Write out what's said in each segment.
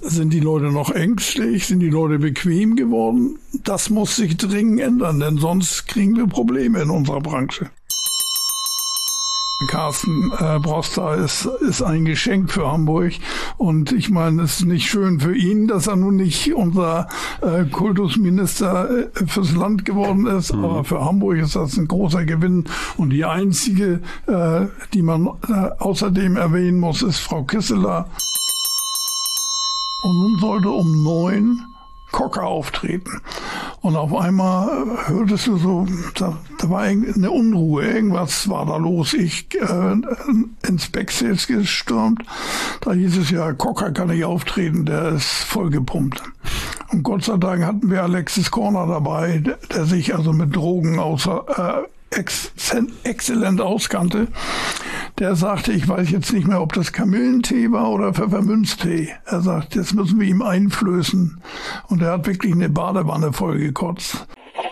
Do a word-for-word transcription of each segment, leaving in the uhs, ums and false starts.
Sind die Leute noch ängstlich? Sind die Leute bequem geworden? Das muss sich dringend ändern, denn sonst kriegen wir Probleme in unserer Branche. Carsten äh, Broster ist, ist ein Geschenk für Hamburg und ich meine, es ist nicht schön für ihn, dass er nun nicht unser äh, Kultusminister äh, fürs Land geworden ist, mhm. aber für Hamburg ist das ein großer Gewinn und die einzige, äh, die man äh, außerdem erwähnen muss, ist Frau Kisseler. Und nun sollte um neun Cocker auftreten. Und auf einmal hörtest du so, da, da war eine Unruhe, irgendwas war da los. Ich äh, ins Backstage gestürmt, da hieß es ja, Cocker kann nicht auftreten, der ist vollgepumpt. Und Gott sei Dank hatten wir Alexis Korner dabei, der, der sich also mit Drogen außer, äh, ex, exzellent auskannte. Der sagte, ich weiß jetzt nicht mehr, ob das Kamillentee war oder Pfefferminztee. Er sagt, jetzt müssen wir ihm einflößen. Und er hat wirklich eine Badewanne voll gekotzt.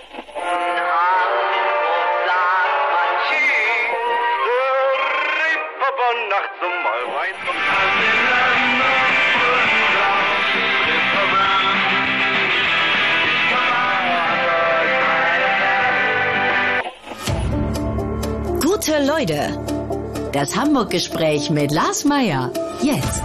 Gute Leute. Das Hamburg-Gespräch mit Lars Meyer. Jetzt.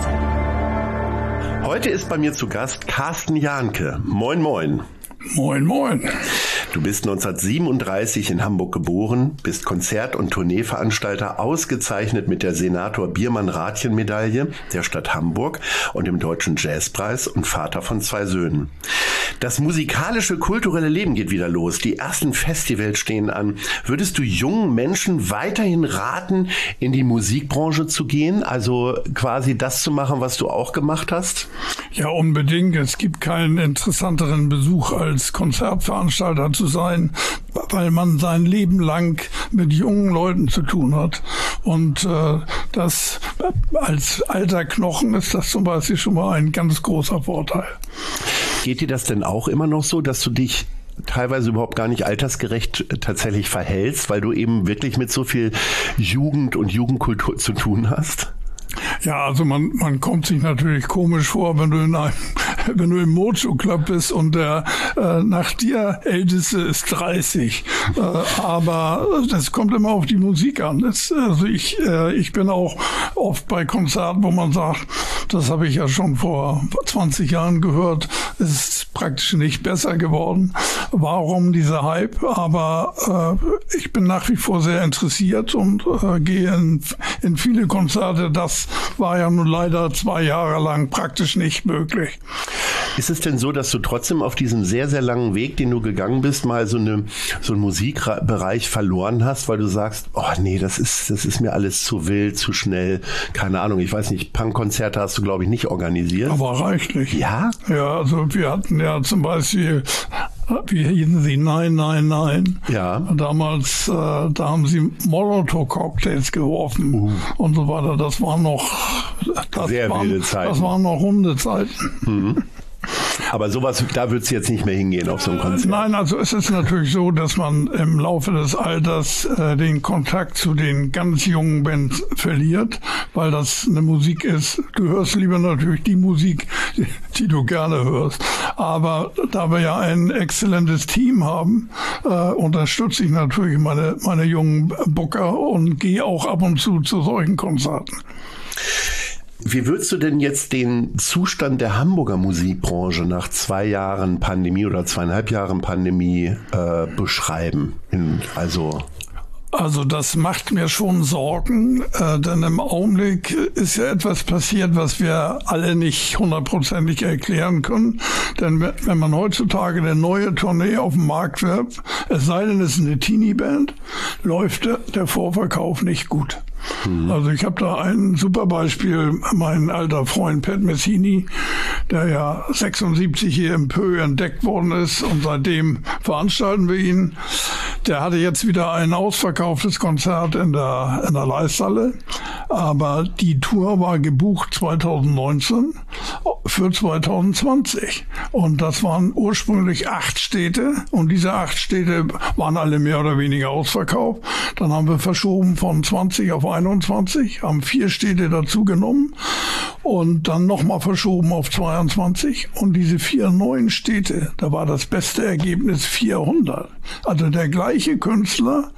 Heute ist bei mir zu Gast Carsten Jahnke. Moin, moin. Moin, moin. Du bist neunzehnhundertsiebenunddreißig in Hamburg geboren, bist Konzert- und Tourneeveranstalter, ausgezeichnet mit der Senator-Biermann-Rathjen-Medaille der Stadt Hamburg und dem Deutschen Jazzpreis und Vater von zwei Söhnen. Das musikalische, kulturelle Leben geht wieder los. Die ersten Festivals stehen an. Würdest du jungen Menschen weiterhin raten, in die Musikbranche zu gehen? Also quasi das zu machen, was du auch gemacht hast? Ja, unbedingt. Es gibt keinen interessanteren Besuch als Konzertveranstalter zu sein, weil man sein Leben lang mit jungen Leuten zu tun hat. Und äh, das als alter Knochen ist das zum Beispiel schon mal ein ganz großer Vorteil. Geht dir das denn auch immer noch so, dass du dich teilweise überhaupt gar nicht altersgerecht tatsächlich verhältst, weil du eben wirklich mit so viel Jugend und Jugendkultur zu tun hast? Ja, also man, man kommt sich natürlich komisch vor, wenn du in einem, wenn du im Mojo Club bist und der äh, nach dir Älteste ist dreißig. Äh, aber das kommt immer auf die Musik an. Das, also ich, äh, ich bin auch oft bei Konzerten, wo man sagt, das habe ich ja schon vor zwanzig Jahren gehört, es ist praktisch nicht besser geworden. Warum dieser Hype? Aber äh, ich bin nach wie vor sehr interessiert und äh, gehe in, in viele Konzerte. Das war ja nun leider zwei Jahre lang praktisch nicht möglich. Ist es denn so, dass du trotzdem auf diesem sehr, sehr langen Weg, den du gegangen bist, mal so, eine, so einen Musikbereich verloren hast, weil du sagst, oh nee, das ist, das ist mir alles zu wild, zu schnell, keine Ahnung, ich weiß nicht, Punkkonzerte hast du, glaube ich, nicht organisiert. Aber reichlich. Ja? Ja, also wir hatten ja zum Beispiel, wie hießen sie? Nein, nein, nein. Ja. Damals, äh, da haben sie Molotow-Cocktails geworfen uh. und so weiter. Das war noch, das sehr waren, wilde Zeiten. Das waren noch Hundezeiten. Mhm. Aber sowas, da würdest du jetzt nicht mehr hingehen auf so ein Konzert? Nein, also es ist natürlich so, dass man im Laufe des Alters äh, den Kontakt zu den ganz jungen Bands verliert, weil das eine Musik ist. Du hörst lieber natürlich die Musik, die, die du gerne hörst. Aber da wir ja ein exzellentes Team haben, äh, unterstütze ich natürlich meine, meine jungen Booker und gehe auch ab und zu zu solchen Konzerten. Wie würdest du denn jetzt den Zustand der Hamburger Musikbranche nach zwei Jahren Pandemie oder zweieinhalb Jahren Pandemie äh, beschreiben? In, also Also das macht mir schon Sorgen, äh, denn im Augenblick ist ja etwas passiert, was wir alle nicht hundertprozentig erklären können. Denn wenn man heutzutage eine neue Tournee auf den Markt wirft, es sei denn, es ist eine Teenie-Band, läuft der, der Vorverkauf nicht gut. Mhm. Also ich habe da ein super Beispiel, mein alter Freund Pat Messini, der ja sechsundsiebzig hier im Pö entdeckt worden ist und seitdem veranstalten wir ihn. Der hatte jetzt wieder ein ausverkauftes Konzert in der, in der Leisthalle, aber die Tour war gebucht zweitausendneunzehn für zweitausendzwanzig und das waren ursprünglich acht Städte und diese acht Städte waren alle mehr oder weniger ausverkauft. Dann haben wir verschoben von zwanzig auf einundzwanzig, haben vier Städte dazu genommen und dann nochmal verschoben auf zweiundzwanzig. Und diese vier neuen Städte, da war das beste Ergebnis vierhundert. Also der gleiche Künstler.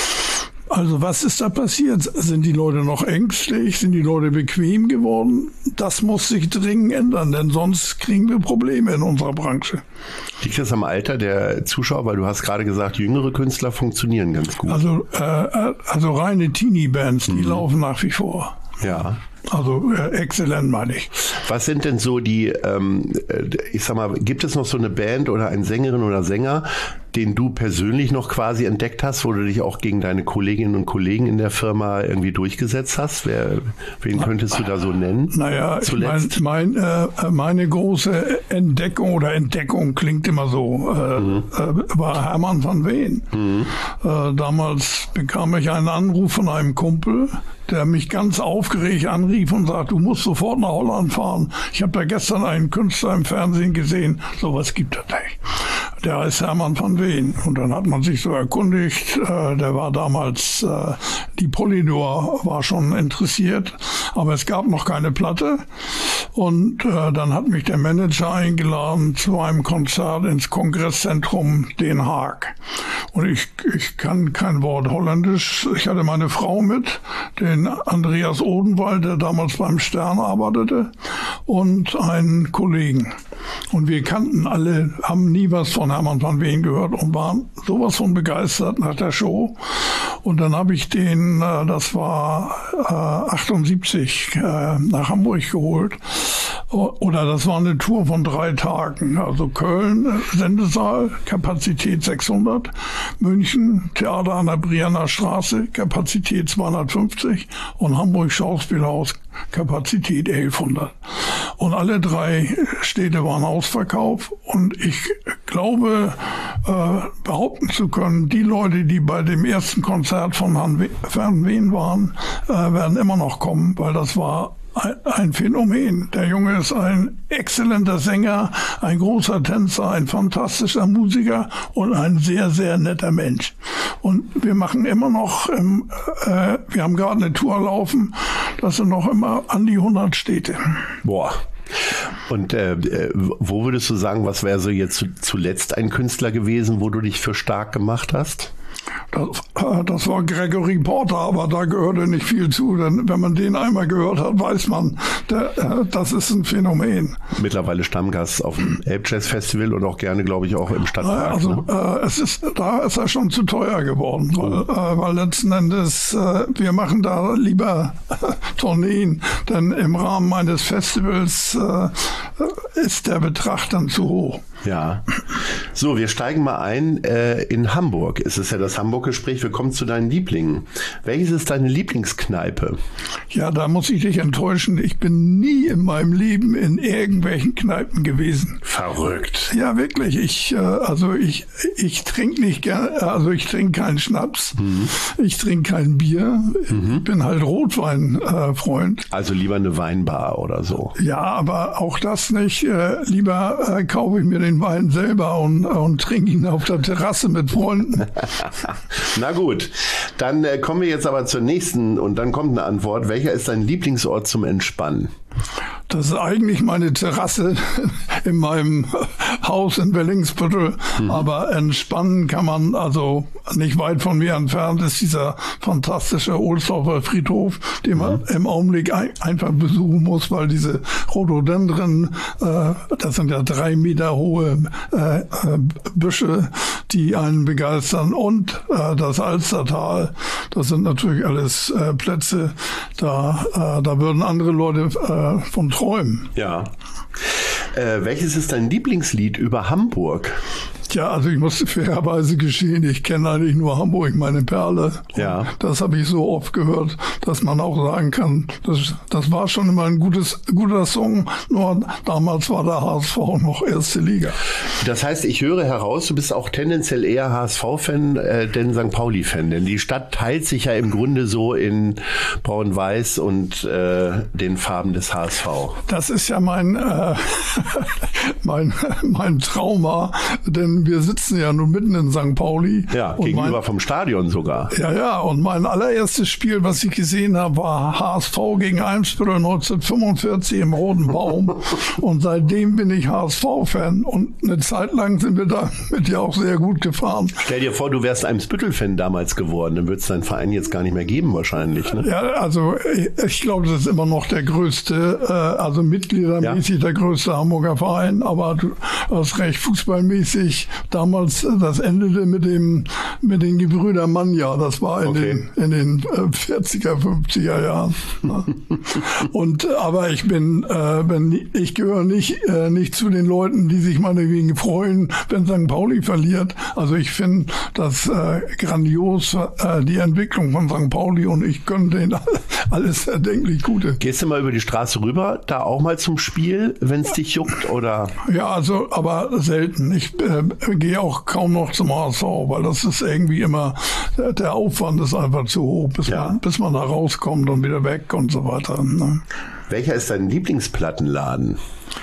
Also was ist da passiert? Sind die Leute noch ängstlich? Sind die Leute bequem geworden? Das muss sich dringend ändern, denn sonst kriegen wir Probleme in unserer Branche. Liegt das am Alter der Zuschauer? Weil du hast gerade gesagt, jüngere Künstler funktionieren ganz gut. Also, äh, also reine Teenie-Bands, die mhm. laufen nach wie vor. Ja. Also äh, exzellent, meine ich. Was sind denn so die, ähm, ich sag mal, gibt es noch so eine Band oder eine Sängerin oder Sänger, den du persönlich noch quasi entdeckt hast, wo du dich auch gegen deine Kolleginnen und Kollegen in der Firma irgendwie durchgesetzt hast? Wer, wen könntest du da so nennen? Naja, zuletzt? Mein, mein, äh, meine große Entdeckung oder Entdeckung klingt immer so, äh, mhm. äh, war Hermann van Veen. Mhm. Äh, damals bekam ich einen Anruf von einem Kumpel, der mich ganz aufgeregt anrief und sagt, du musst sofort nach Holland fahren. Ich habe da gestern einen Künstler im Fernsehen gesehen. Sowas gibt es nicht. Der heißt Hermann van Veen. Und dann hat man sich so erkundigt. Äh, der war damals, äh, die Polydor war schon interessiert, aber es gab noch keine Platte. Und äh, dann hat mich der Manager eingeladen zu einem Konzert ins Kongresszentrum Den Haag. Und ich, ich kann kein Wort Holländisch. Ich hatte meine Frau mit, den Andreas Odenwald, der damals beim Stern arbeitete, und einen Kollegen. Und wir kannten alle, haben nie was von Hermann van Veen gehört und waren sowas von begeistert nach der Show. Und dann habe ich den, das war achtundsiebzig, nach Hamburg geholt. Oder das war eine Tour von drei Tagen. Also Köln, Sendesaal, Kapazität sechshundert. München, Theater an der Brienner Straße, Kapazität zweihundertfünfzig. Und Hamburg Schauspielhaus, Kapazität elfhundert. Und alle drei Städte waren ausverkauft. Und ich glaube, äh, behaupten zu können, die Leute, die bei dem ersten Konzert von Herrn Van Veen waren, äh, werden immer noch kommen, weil das war ein Phänomen. Der Junge ist ein exzellenter Sänger, ein großer Tänzer, ein fantastischer Musiker und ein sehr, sehr netter Mensch. Und wir machen immer noch, ähm, äh, wir haben gerade eine Tour laufen, das sind noch immer an die hundert Städte. Boah. Und äh, wo würdest du sagen, was wäre so jetzt zuletzt ein Künstler gewesen, wo du dich für stark gemacht hast? Das, das war Gregory Porter, aber da gehörte nicht viel zu, denn wenn man den einmal gehört hat, weiß man, der, das ist ein Phänomen. Mittlerweile Stammgast auf dem Elbjazz Festival und auch gerne, glaube ich, auch im Stadtpark. Also ne? äh, es ist, da ist er schon zu teuer geworden, oh. weil, äh, weil letzten Endes, äh, wir machen da lieber Tourneen, denn im Rahmen eines Festivals äh, ist der Betrag dann zu hoch. Ja. So, wir steigen mal ein äh, in Hamburg. Es ist ja das Hamburg-Gespräch. Wir kommen zu deinen Lieblingen. Welches ist deine Lieblingskneipe? Ja, da muss ich dich enttäuschen. Ich bin nie in meinem Leben in irgendwelchen Kneipen gewesen. Verrückt. Ja, wirklich. Ich, äh, also ich, ich trinke nicht gerne, also ich trinke keinen Schnaps. Mhm. Ich trinke kein Bier. Mhm. Ich bin halt Rotwein-Freund. Äh, also lieber eine Weinbar oder so. Ja, aber auch das nicht. Äh, lieber äh, kaufe ich mir den Wein selber und, und trinke ihn auf der Terrasse mit Freunden. Na gut, dann äh, kommen wir jetzt aber zur nächsten und dann kommt eine Antwort. Welcher ist dein Lieblingsort zum Entspannen? Das ist eigentlich meine Terrasse in meinem Haus in Wellingsbüttel. Mhm. Aber entspannen kann man, also nicht weit von mir entfernt ist dieser fantastische Ohlsdorfer Friedhof, den man mhm. im Augenblick ein, einfach besuchen muss, weil diese Rhododendren, äh, das sind ja drei Meter hohe äh, äh, Büsche, die einen begeistern. Und äh, das Alstertal, das sind natürlich alles äh, Plätze, da, äh, da würden andere Leute äh, von träumen. Ja. Äh, welches ist dein Lieblingslied über Hamburg? Ja, also ich muss fairerweise gestehen, ich kenne eigentlich nur Hamburg, meine Perle. Ja. Das habe ich so oft gehört, dass man auch sagen kann, das, das war schon immer ein gutes, guter Song, nur damals war der H S V noch erste Liga. Das heißt, ich höre heraus, du bist auch tendenziell eher H S V-Fan, äh, denn Sankt Pauli-Fan, denn die Stadt teilt sich ja im Grunde so in Braun-Weiß und äh, den Farben des H S V. Das ist ja mein, äh, mein, mein Trauma, denn nun, wir sitzen ja nun mitten in Sankt Pauli. Ja, gegenüber mein, vom Stadion sogar. Ja, ja, und mein allererstes Spiel, was ich gesehen habe, war H S V gegen Eimsbüttel neunzehnhundertfünfundvierzig im Roten Baum. Und seitdem bin ich H S V-Fan. Und eine Zeit lang sind wir damit ja auch sehr gut gefahren. Stell dir vor, du wärst Eimsbüttel-Fan damals geworden. Dann würde es deinen Verein jetzt gar nicht mehr geben wahrscheinlich. Ne? Ja, also ich glaube, das ist immer noch der größte, also mitgliedermäßig ja. der größte Hamburger Verein. Aber du hast recht, fußballmäßig. Damals, das endete mit dem mit den Gebrüder Manja. Das war in okay. den in den vierziger, fünfziger Jahren. Und aber ich bin, äh, bin ich gehöre nicht äh, nicht zu den Leuten, die sich meinetwegen freuen, wenn Sankt Pauli verliert. Also ich finde das äh, grandios, äh, die Entwicklung von Sankt Pauli, und ich gönne denen alles erdenklich Gute. Gehst du mal über die Straße rüber, da auch mal zum Spiel, wenn es dich juckt, oder? Ja, also aber selten. Ich äh, gehe auch kaum noch zum H S V, weil das ist irgendwie immer, der Aufwand ist einfach zu hoch, bis, ja. man, bis man da rauskommt und wieder weg und so weiter. Ne? Welcher ist dein Lieblingsplattenladen?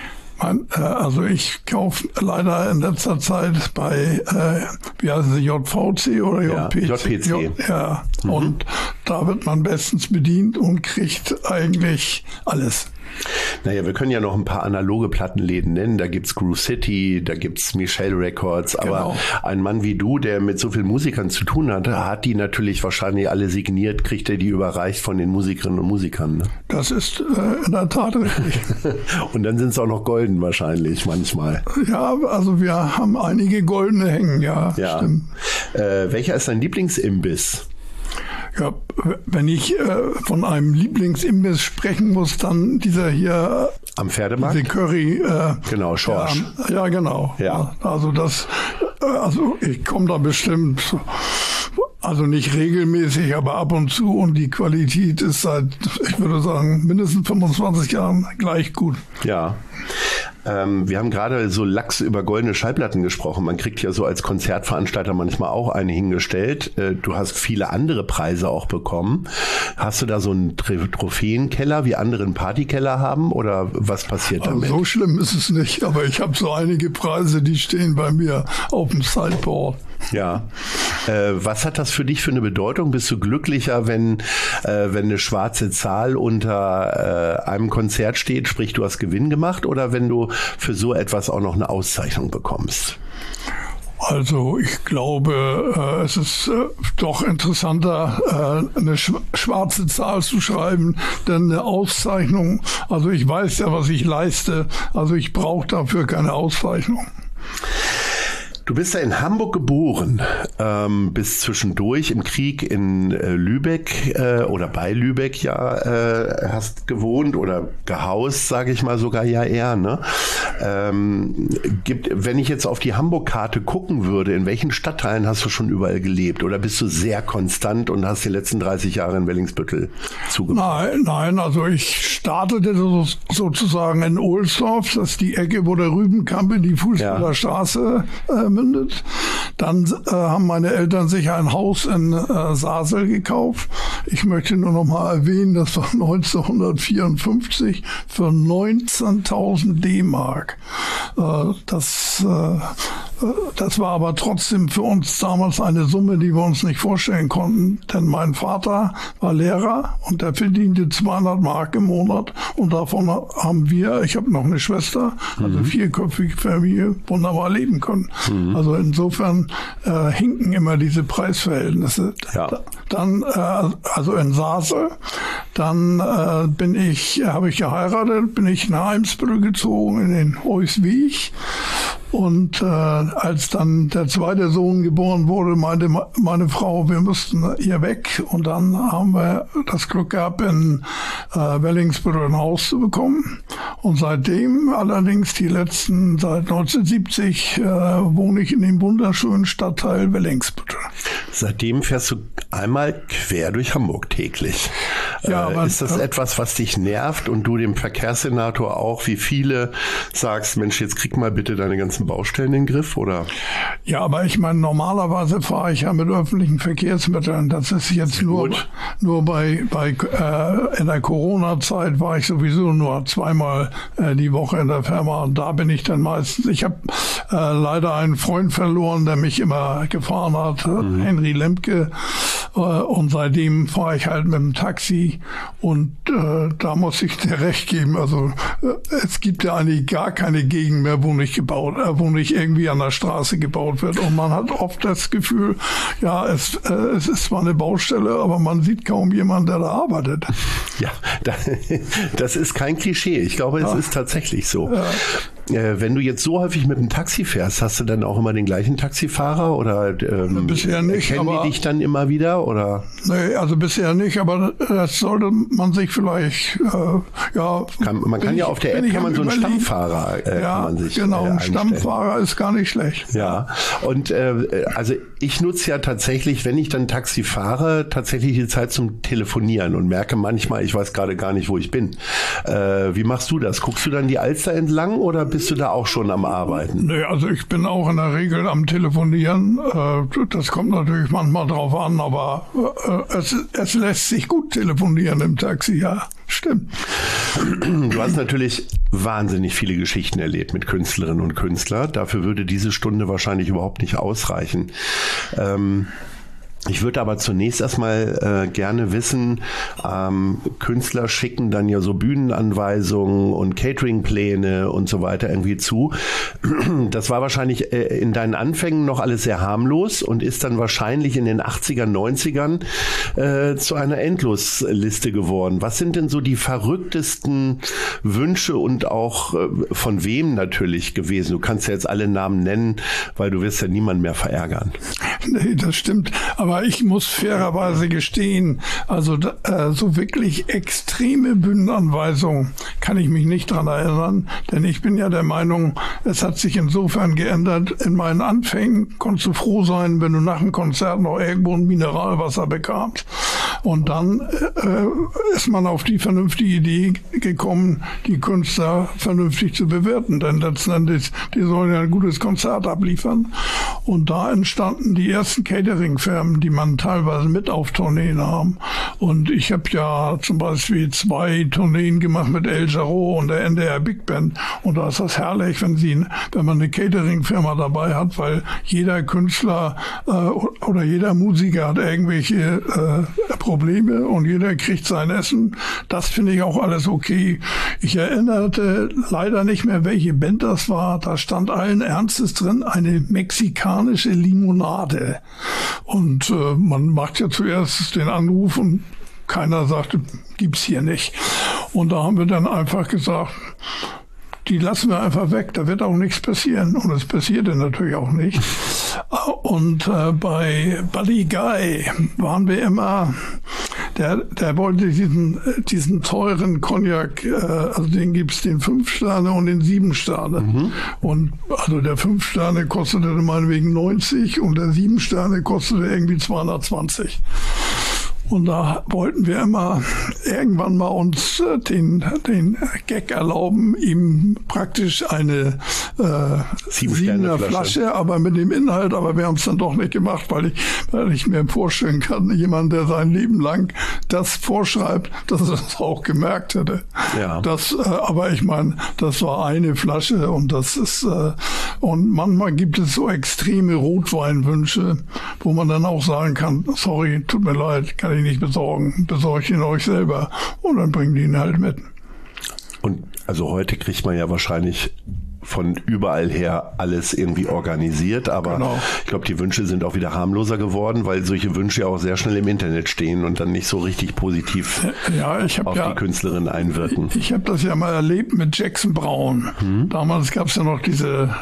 Also ich kaufe leider in letzter Zeit bei, äh, wie heißt es, J V C oder J P C? Ja, J P C. J, ja, mhm. Und da wird man bestens bedient und kriegt eigentlich alles. Naja, wir können ja noch ein paar analoge Plattenläden nennen. Da gibt's Groove City, da gibt's Michelle Records. Aber genau. ein Mann wie du, der mit so vielen Musikern zu tun hat, hat die natürlich wahrscheinlich alle signiert, kriegt er die überreicht von den Musikerinnen und Musikern. Ne? Das ist äh, in der Tat richtig. Und dann sind es auch noch golden wahrscheinlich manchmal. Ja, also wir haben einige goldene hängen, ja. ja. Stimmt. Äh, welcher ist dein Lieblingsimbiss? Ja, wenn ich äh, von einem Lieblingsimbiss sprechen muss, dann dieser hier am Pferdemarkt. Diese Curry. Äh, genau, Schorsch. Ja, ja, genau. Ja. Also das, äh, also ich komme da bestimmt, also nicht regelmäßig, aber ab und zu, und die Qualität ist seit, ich würde sagen, mindestens fünfundzwanzig Jahren gleich gut. Ja. Ähm, wir haben gerade so lax über goldene Schallplatten gesprochen. Man kriegt ja so als Konzertveranstalter manchmal auch eine hingestellt. Äh, du hast viele andere Preise auch bekommen. Hast du da so einen Trophäenkeller, wie andere einen Partykeller haben, oder was passiert damit? Also so schlimm ist es nicht, aber ich habe so einige Preise, die stehen bei mir auf dem Sideboard. Ja. Äh, was hat das für dich für eine Bedeutung? Bist du glücklicher, wenn, äh, wenn eine schwarze Zahl unter äh, einem Konzert steht, sprich du hast Gewinn gemacht, oder wenn du für so etwas auch noch eine Auszeichnung bekommst? Also ich glaube, äh, es ist äh, doch interessanter, äh, eine sch- schwarze Zahl zu schreiben, denn eine Auszeichnung, also ich weiß ja, was ich leiste, also ich brauche dafür keine Auszeichnung. Du bist ja in Hamburg geboren, ähm, bist zwischendurch im Krieg in äh, Lübeck äh, oder bei Lübeck ja äh, hast gewohnt oder gehaust, sage ich mal sogar ja eher. Ne? Ähm, gibt, wenn ich jetzt auf die Hamburg-Karte gucken würde, in welchen Stadtteilen hast du schon überall gelebt, oder bist du sehr konstant und hast die letzten dreißig Jahre in Wellingsbüttel zugebracht? Nein, nein, also ich startete so, sozusagen in Ohlsdorf, das ist die Ecke, wo der Rübenkamp in die Fußballerstraße äh, mündet. Dann äh, haben meine Eltern sich ein Haus in äh, Sasel gekauft. Ich möchte nur noch mal erwähnen, das war neunzehnhundertvierundfünfzig für neunzehntausend D-Mark. Äh, das, äh, das war aber trotzdem für uns damals eine Summe, die wir uns nicht vorstellen konnten, denn mein Vater war Lehrer und der verdiente zweihundert Mark im Monat, und davon haben wir, ich habe noch eine Schwester, also mhm. vierköpfige Familie, wunderbar leben können. Mhm. Also insofern äh, hinken immer diese Preisverhältnisse. Ja. Dann, äh, also in Sasel, dann äh, bin ich, habe ich geheiratet, bin ich nach Eimsbüttel gezogen in den Heusweg. Und äh, als dann der zweite Sohn geboren wurde, meinte meine Frau, wir müssten hier weg. Und dann haben wir das Glück gehabt, in äh, Wellingsbüttel ein Haus zu bekommen. Und seitdem, allerdings die letzten, seit neunzehnhundertsiebzig, äh, wohne ich in dem wunderschönen Stadtteil Wellingsbüttel. Seitdem fährst du einmal quer durch Hamburg täglich. Ja, äh, aber, ist das etwas, was dich nervt und du dem Verkehrssenator auch, wie viele, sagst, Mensch, jetzt krieg mal bitte deine ganzen Baustellen in den Griff, oder? Ja, aber ich meine, normalerweise fahre ich ja mit öffentlichen Verkehrsmitteln. Das ist jetzt nur, nur bei, bei äh, in der Corona-Zeit war ich sowieso nur zweimal äh, die Woche in der Firma und da bin ich dann meistens. Ich habe äh, leider einen Freund verloren, der mich immer gefahren hat, mhm. Henry Lemke. Äh, und seitdem fahre ich halt mit dem Taxi und äh, da muss ich dir recht geben. Also äh, es gibt ja eigentlich gar keine Gegend mehr, wo nicht gebaut, äh, wo nicht irgendwie an der Straße gebaut wird. Und man hat oft das Gefühl, ja, es, äh, es ist zwar eine Baustelle, aber man sieht kaum jemanden, der da arbeitet. Ja, das ist kein Klischee. Ich glaube, es ja. ist tatsächlich so. Ja. Äh, wenn du jetzt so häufig mit dem Taxi fährst, hast du dann auch immer den gleichen Taxifahrer oder ähm, bisher nicht, kennen aber, die dich dann immer wieder? Oder? Nee, also bisher nicht, aber das sollte man sich vielleicht, äh, ja. Kann, man kann ja ich, auf der App kann man so einen überlegen. Stammfahrer äh, ja, kann man sich genau, äh, ein einstellen. Stammfahrer ist gar nicht schlecht. Ja, und äh, also ich nutze ja tatsächlich, wenn ich dann Taxi fahre, tatsächlich die Zeit zum Telefonieren und merke manchmal, ich weiß gerade gar nicht, wo ich bin. Äh, wie machst du das? Guckst du dann die Alster entlang oder bist du da auch schon am Arbeiten? Nee, also ich bin auch in der Regel am Telefonieren. Äh, das kommt natürlich manchmal drauf an, aber äh, es, es lässt sich gut telefonieren im Taxi, ja. Stimmt. Du hast natürlich wahnsinnig viele Geschichten erlebt mit Künstlerinnen und Künstlern. Dafür würde diese Stunde wahrscheinlich überhaupt nicht ausreichen. Ähm Ich würde aber zunächst erstmal äh, gerne wissen, ähm, Künstler schicken dann ja so Bühnenanweisungen und Cateringpläne und so weiter irgendwie zu. Das war wahrscheinlich äh, in deinen Anfängen noch alles sehr harmlos und ist dann wahrscheinlich in den achtzigern, neunzigern äh, zu einer Endlosliste geworden. Was sind denn so die verrücktesten Wünsche und auch äh, von wem natürlich gewesen? Du kannst ja jetzt alle Namen nennen, weil du wirst ja niemanden mehr verärgern. Nee, das stimmt. Aber ich muss fairerweise gestehen, also äh, so wirklich extreme Bühnenanweisungen kann ich mich nicht dran erinnern, denn ich bin ja der Meinung, es hat sich insofern geändert. In meinen Anfängen konntest du froh sein, wenn du nach dem Konzert noch irgendwo ein Mineralwasser bekamst. Und dann äh, ist man auf die vernünftige Idee gekommen, die Künstler vernünftig zu bewerten, denn letzten Endes, die sollen ja ein gutes Konzert abliefern. Und da entstanden die ersten Catering-Firmen, die man teilweise mit auf Tourneen haben. Und ich habe ja zum Beispiel zwei Tourneen gemacht mit El Jarreau und der N D R Big Band. Und da ist das herrlich, wenn sie, wenn man eine Catering-Firma dabei hat, weil jeder Künstler äh, oder jeder Musiker hat irgendwelche äh, Probleme und jeder kriegt sein Essen. Das finde ich auch alles okay. Ich erinnerte leider nicht mehr, welche Band das war. Da stand allen Ernstes drin, eine mexikanische Limonade. Und äh, man macht ja zuerst den Anruf und keiner sagte, gibt's hier nicht. Und da haben wir dann einfach gesagt, die lassen wir einfach weg, da wird auch nichts passieren. Und es passierte natürlich auch nicht. Und äh, bei Buddy Guy waren wir immer, der, der wollte diesen, diesen teuren Cognac, äh, also den gibt's den fünf Sterne und den sieben Sterne. Mhm. Und also der fünf Sterne kostete meinetwegen neunzig und der sieben Sterne kostete irgendwie zweihundertzwanzig. Und da wollten wir immer irgendwann mal uns den, den Gag erlauben, ihm praktisch eine äh, siebener Flasche, aber mit dem Inhalt, aber wir haben es dann doch nicht gemacht, weil ich, weil ich mir vorstellen kann, jemand, der sein Leben lang das vorschreibt, dass er das auch gemerkt hätte. Ja. Das, äh, aber ich meine, das war eine Flasche und das ist, äh, und manchmal gibt es so extreme Rotweinwünsche, wo man dann auch sagen kann, sorry, tut mir leid, kann ich nicht besorgen, besorgt ihn euch selber und dann bringen die ihn halt mit. Und also heute kriegt man ja wahrscheinlich von überall her alles irgendwie organisiert, aber genau. Ich glaube, die Wünsche sind auch wieder harmloser geworden, weil solche Wünsche ja auch sehr schnell im Internet stehen und dann nicht so richtig positiv ja, ich auf ja, die Künstlerin einwirken. Ich, ich habe das ja mal erlebt mit Jackson Brown. Hm. Damals gab es ja noch diese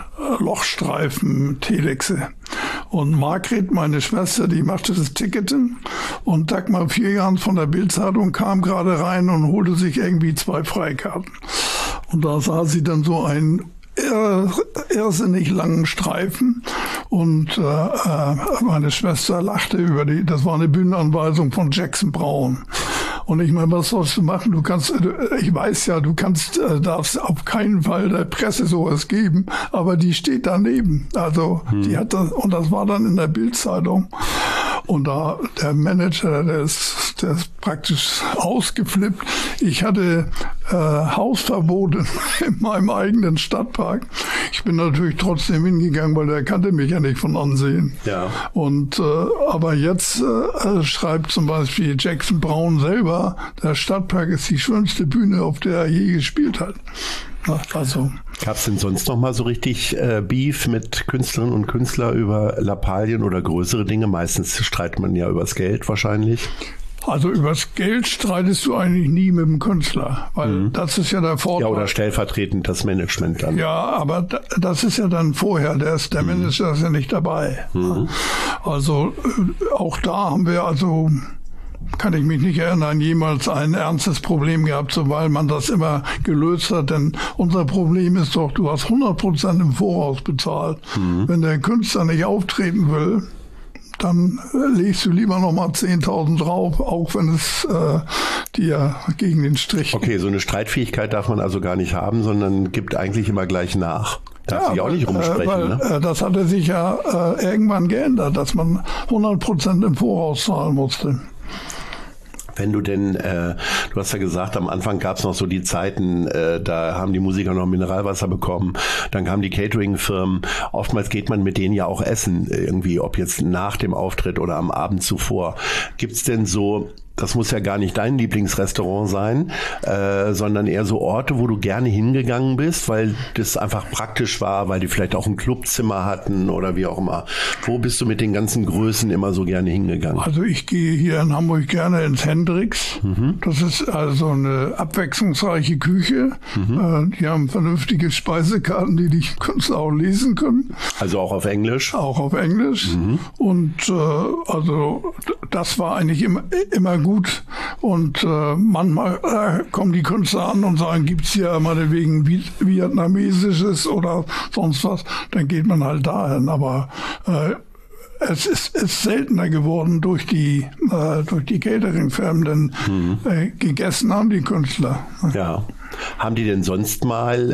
Lochstreifen-Telexe. Und Margret, meine Schwester, die machte das Ticketing und Dagmar Vierjahns von der Bild-Zeitung kam gerade rein und holte sich irgendwie zwei Freikarten. Und da sah sie dann so einen irr, irrsinnig langen Streifen und äh, meine Schwester lachte über die, das war eine Bühnenanweisung von Jackson Brown. Und ich meine, was sollst du machen? Du kannst, ich weiß ja, du kannst, darfst auf keinen Fall der Presse sowas geben, aber die steht daneben. Also, hm. die hat das, und das war dann in der Bild-Zeitung. Und da, der Manager, der ist, der ist praktisch ausgeflippt. Ich hatte äh, Hausverbot in meinem eigenen Stadtpark. Ich bin natürlich trotzdem hingegangen, weil der kannte mich ja nicht von Ansehen. Ja. Und, äh, aber jetzt äh, schreibt zum Beispiel Jackson Brown selber, der Stadtpark ist die schönste Bühne, auf der er je gespielt hat. Also. Gab es denn sonst noch mal so richtig äh, Beef mit Künstlerinnen und Künstlern über Lappalien oder größere Dinge? Meistens streitet man ja übers Geld wahrscheinlich. Also übers Geld streitest du eigentlich nie mit dem Künstler, weil mhm. das ist ja der Vorteil. Ja, oder stellvertretend das Management dann. Ja, aber das ist ja dann vorher, der, ist, der mhm. Manager ist ja nicht dabei. Mhm. Also auch da haben wir also... kann ich mich nicht erinnern, jemals ein ernstes Problem gehabt, so weil man das immer gelöst hat. Denn unser Problem ist doch, du hast hundert Prozent im Voraus bezahlt. Mhm. Wenn der Künstler nicht auftreten will, dann legst du lieber nochmal zehntausend drauf, auch wenn es äh, dir gegen den Strich geht. Okay, so eine Streitfähigkeit darf man also gar nicht haben, sondern gibt eigentlich immer gleich nach. Darf ja, sich auch nicht rumsprechen, weil, ne? äh, das hatte sich ja äh, irgendwann geändert, dass man hundert Prozent im Voraus zahlen musste. Wenn du denn, äh, du hast ja gesagt, am Anfang gab es noch so die Zeiten, äh, da haben die Musiker noch Mineralwasser bekommen, dann kamen die Catering-Firmen, oftmals geht man mit denen ja auch essen, irgendwie, ob jetzt nach dem Auftritt oder am Abend zuvor. Gibt's denn so, das muss ja gar nicht dein Lieblingsrestaurant sein, äh, sondern eher so Orte, wo du gerne hingegangen bist, weil das einfach praktisch war, weil die vielleicht auch ein Clubzimmer hatten oder wie auch immer. Wo bist du mit den ganzen Größen immer so gerne hingegangen? Also ich gehe hier in Hamburg gerne ins Hendrix. Mhm. Das ist also eine abwechslungsreiche Küche. Mhm. Äh, die haben vernünftige Speisekarten, die die Künstler auch lesen können. Also auch auf Englisch? Auch auf Englisch. Mhm. Und äh, also das war eigentlich immer, immer gut. Gut. Und äh, manchmal äh, kommen die Künstler an und sagen, gibt's hier meinetwegen Vietnamesisches oder sonst was, dann geht man halt dahin. Aber äh, es ist, ist seltener geworden durch die, äh, durch die Catering-Firmen, denn mhm. äh, gegessen haben die Künstler. Ja. Haben die denn sonst mal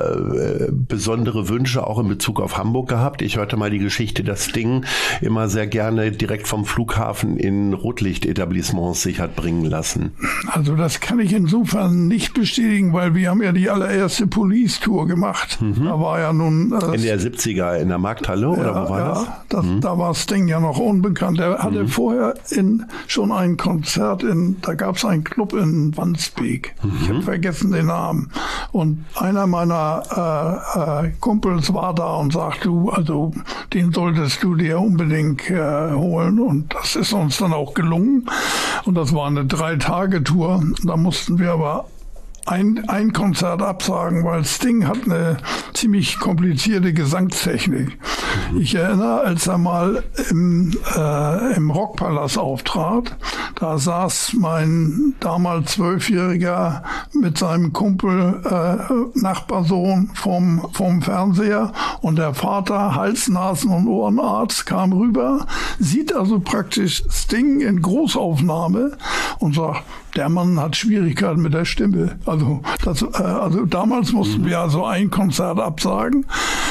äh, besondere Wünsche auch in Bezug auf Hamburg gehabt? Ich hörte mal die Geschichte, dass Sting immer sehr gerne direkt vom Flughafen in Rotlichtetablissements sich hat bringen lassen. Also das kann ich insofern nicht bestätigen, weil wir haben ja die allererste Police-Tour gemacht. Mhm. Da war ja nun... Äh, in der siebziger in der Markthalle, ja, oder wo war ja, das? das mhm. Da war Sting ja noch unbekannt. Er hatte mhm. vorher in, schon ein Konzert, in, da gab es einen Club in Wandsbek. Mhm. Ich habe vergessen den Namen. Und einer meiner äh, äh, Kumpels war da und sagte, du, also den solltest du dir unbedingt äh, holen. Und das ist uns dann auch gelungen. Und das war eine Drei-Tage-Tour. Da mussten wir aber ein, ein Konzert absagen, weil Sting hat eine ziemlich komplizierte Gesangstechnik. Mhm. Ich erinnere, als er mal im, äh, im Rockpalast auftrat, da saß mein damals Zwölfjähriger mit seinem Kumpel äh, Nachbarsohn vom, vom Fernseher und der Vater, Hals-, Nasen- und Ohrenarzt, kam rüber, sieht also praktisch Sting in Großaufnahme und sagt, der Mann hat Schwierigkeiten mit der Stimme. Also, das, äh, also damals mussten wir also ein Konzert absagen.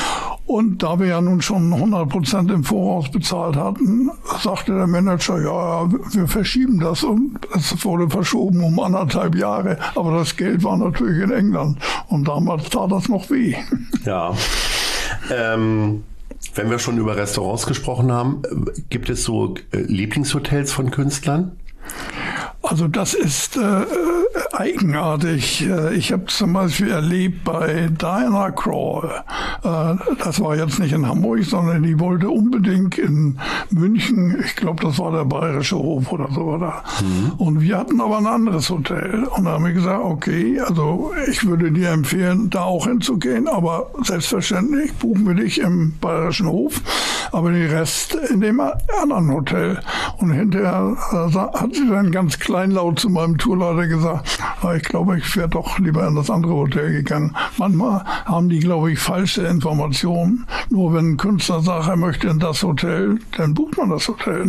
Und da wir ja nun schon hundert Prozent im Voraus bezahlt hatten, sagte der Manager, ja, wir verschieben das. Und es wurde verschoben um anderthalb Jahre. Aber das Geld war natürlich in England. Und damals tat das noch weh. Ja. Ähm, wenn wir schon über Restaurants gesprochen haben, gibt es so Lieblingshotels von Künstlern? Also das ist äh, eigenartig. Ich habe zum Beispiel erlebt bei Diana Krall, äh, das war jetzt nicht in Hamburg, sondern die wollte unbedingt in München, ich glaube, das war der Bayerische Hof oder so. Oder? Mhm. Und wir hatten aber ein anderes Hotel. Und da haben wir gesagt, okay, also ich würde dir empfehlen, da auch hinzugehen, aber selbstverständlich buchen wir dich im Bayerischen Hof, aber den Rest in dem anderen Hotel. Und hinterher äh, hat sie dann ganz kleinlaut zu meinem Tourleiter gesagt, ich glaube, ich wäre doch lieber in das andere Hotel gegangen. Manchmal haben die, glaube ich, falsche Informationen. Nur wenn ein Künstler sagt, er möchte in das Hotel, dann bucht man das Hotel, ne?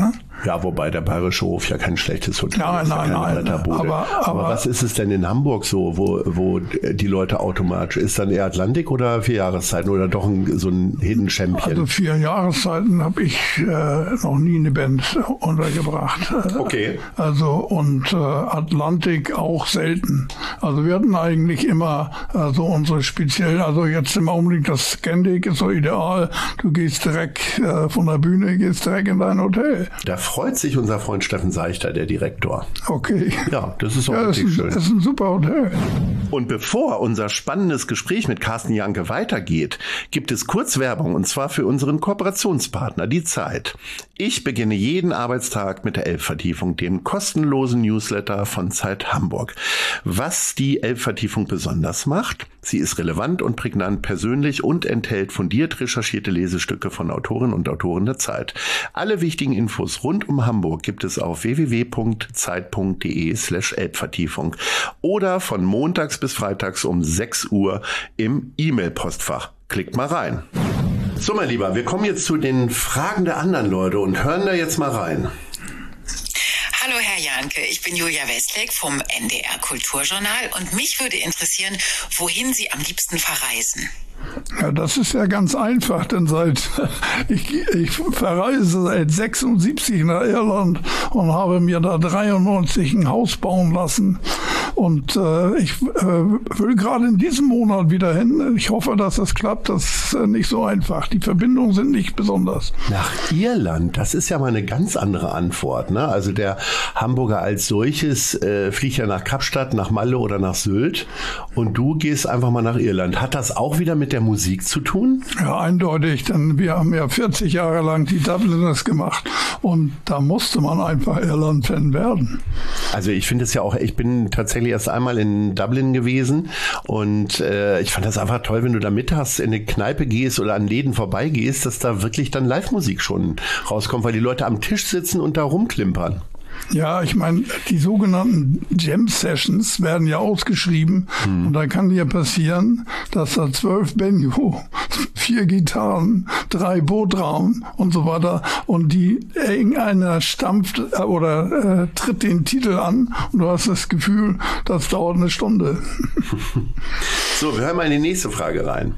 Ja, wobei der Bayerische Hof ja kein schlechtes Hotel nein, ist. Nein, nein, nein. Aber, aber, aber was ist es denn in Hamburg so, wo, wo die Leute automatisch, ist dann eher Atlantik oder vier Jahreszeiten oder doch ein, so ein Hidden Champion? Also vier Jahreszeiten habe ich äh, noch nie eine Band untergebracht. Okay. Also und äh, Atlantik auch selten. Also wir hatten eigentlich immer äh, so unsere speziellen, also jetzt im Augenblick das Scandic ist so ideal. Du gehst direkt äh, von der Bühne, gehst direkt in dein Hotel. Da freut sich unser Freund Steffen Seichter, der Direktor. Okay. Ja, das ist auch ja, wirklich ist ein, schön. Das ist ein super Hotel. Und bevor unser spannendes Gespräch mit Carsten Janke weitergeht, gibt es kurz Werbung und zwar für unseren Kooperationspartner, die Zeit. Ich beginne jeden Arbeitstag mit der Elbvertiefung, dem kostenlosen Newsletter von Zeit Hamburg. Was die Elbvertiefung besonders macht? Sie ist relevant und prägnant, persönlich und enthält fundiert recherchierte Lesestücke von Autorinnen und Autoren der Zeit. Alle wichtigen Infos rund um Hamburg gibt es auf w w w punkt zeit punkt d e slash Elbvertiefung oder von montags bis freitags um sechs Uhr im E-Mail-Postfach. Klickt mal rein. So, mein Lieber, wir kommen jetzt zu den Fragen der anderen Leute und hören da jetzt mal rein. Hallo Herr Janke, ich bin Julia Westlake vom N D R Kulturjournal und mich würde interessieren, wohin Sie am liebsten verreisen. Ja, das ist ja ganz einfach, denn seit ich, ich verreise seit sechsundsiebzig nach Irland und habe mir da dreiundneunzig ein Haus bauen lassen. Und äh, ich äh, will gerade in diesem Monat wieder hin. Ich hoffe, dass das klappt. Das ist äh, nicht so einfach. Die Verbindungen sind nicht besonders. Nach Irland, das ist ja mal eine ganz andere Antwort, ne? Also der Hamburger als solches äh, fliegt ja nach Kapstadt, nach Malle oder nach Sylt. Und du gehst einfach mal nach Irland. Hat das auch wieder mit der Musik zu tun? Ja, eindeutig. Denn wir haben ja vierzig Jahre lang die Dubliners gemacht. Und da musste man einfach Irland-Fan werden. Also ich finde es ja auch, ich bin tatsächlich erst einmal in Dublin gewesen und äh, ich fand das einfach toll, wenn du da mittags in eine Kneipe gehst oder an Läden vorbeigehst, dass da wirklich dann Live-Musik schon rauskommt, weil die Leute am Tisch sitzen und da rumklimpern. Ja, ich meine, die sogenannten Jam-Sessions werden ja ausgeschrieben hm. und da kann dir passieren, dass da zwölf Banjo, vier Gitarren, drei Bootrahmen und so weiter und die irgendeiner stampft oder äh, tritt den Titel an und du hast das Gefühl, das dauert eine Stunde. So, wir hören mal in die nächste Frage rein.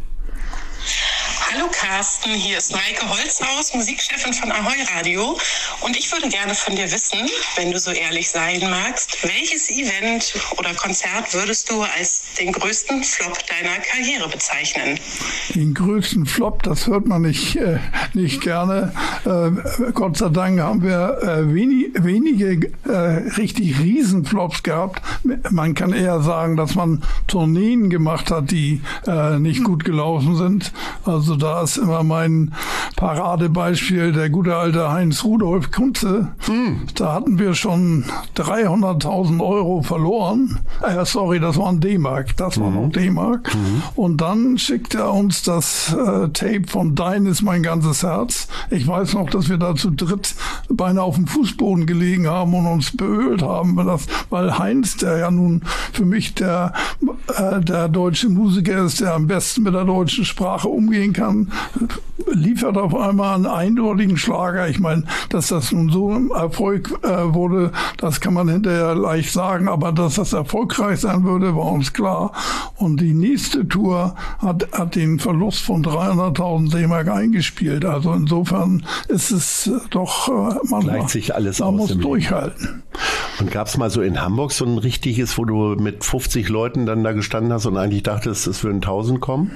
Hallo Carsten, hier ist Maike Holzhaus, Musikchefin von Ahoi Radio und ich würde gerne von dir wissen, wenn du so ehrlich sein magst, welches Event oder Konzert würdest du als den größten Flop deiner Karriere bezeichnen? Den größten Flop, das hört man nicht, äh, nicht gerne. Äh, Gott sei Dank haben wir äh, wenig, wenige äh, richtig Riesenflops gehabt. Man kann eher sagen, dass man Tourneen gemacht hat, die äh, nicht gut gelaufen sind. Also da ist immer mein Paradebeispiel der gute alte Heinz Rudolf Kunze. Mm. Da hatten wir schon dreihunderttausend Euro verloren. Äh, sorry, das waren D-Mark. Das war mm. noch D-Mark. Mm. Und dann schickt er uns das äh, Tape von Dein ist mein ganzes Herz. Ich weiß noch, dass wir da zu dritt beinahe auf dem Fußboden gelegen haben und uns beölt haben. Weil, das, weil Heinz, der ja nun für mich der, äh, der deutsche Musiker ist, der am besten mit der deutschen Sprache umgehen kann, liefert auf einmal einen eindeutigen Schlager. Ich meine, dass das nun so ein Erfolg äh, wurde, das kann man hinterher leicht sagen, aber dass das erfolgreich sein würde, war uns klar. Und die nächste Tour hat, hat den Verlust von dreihunderttausend D-Mark eingespielt. Also insofern ist es doch, äh, man, gleicht sich alles man aus muss im durchhalten. Leben. Und gab es mal so in Hamburg so ein richtiges, wo du mit fünfzig Leuten dann da gestanden hast und eigentlich dachtest, es würden tausend kommen?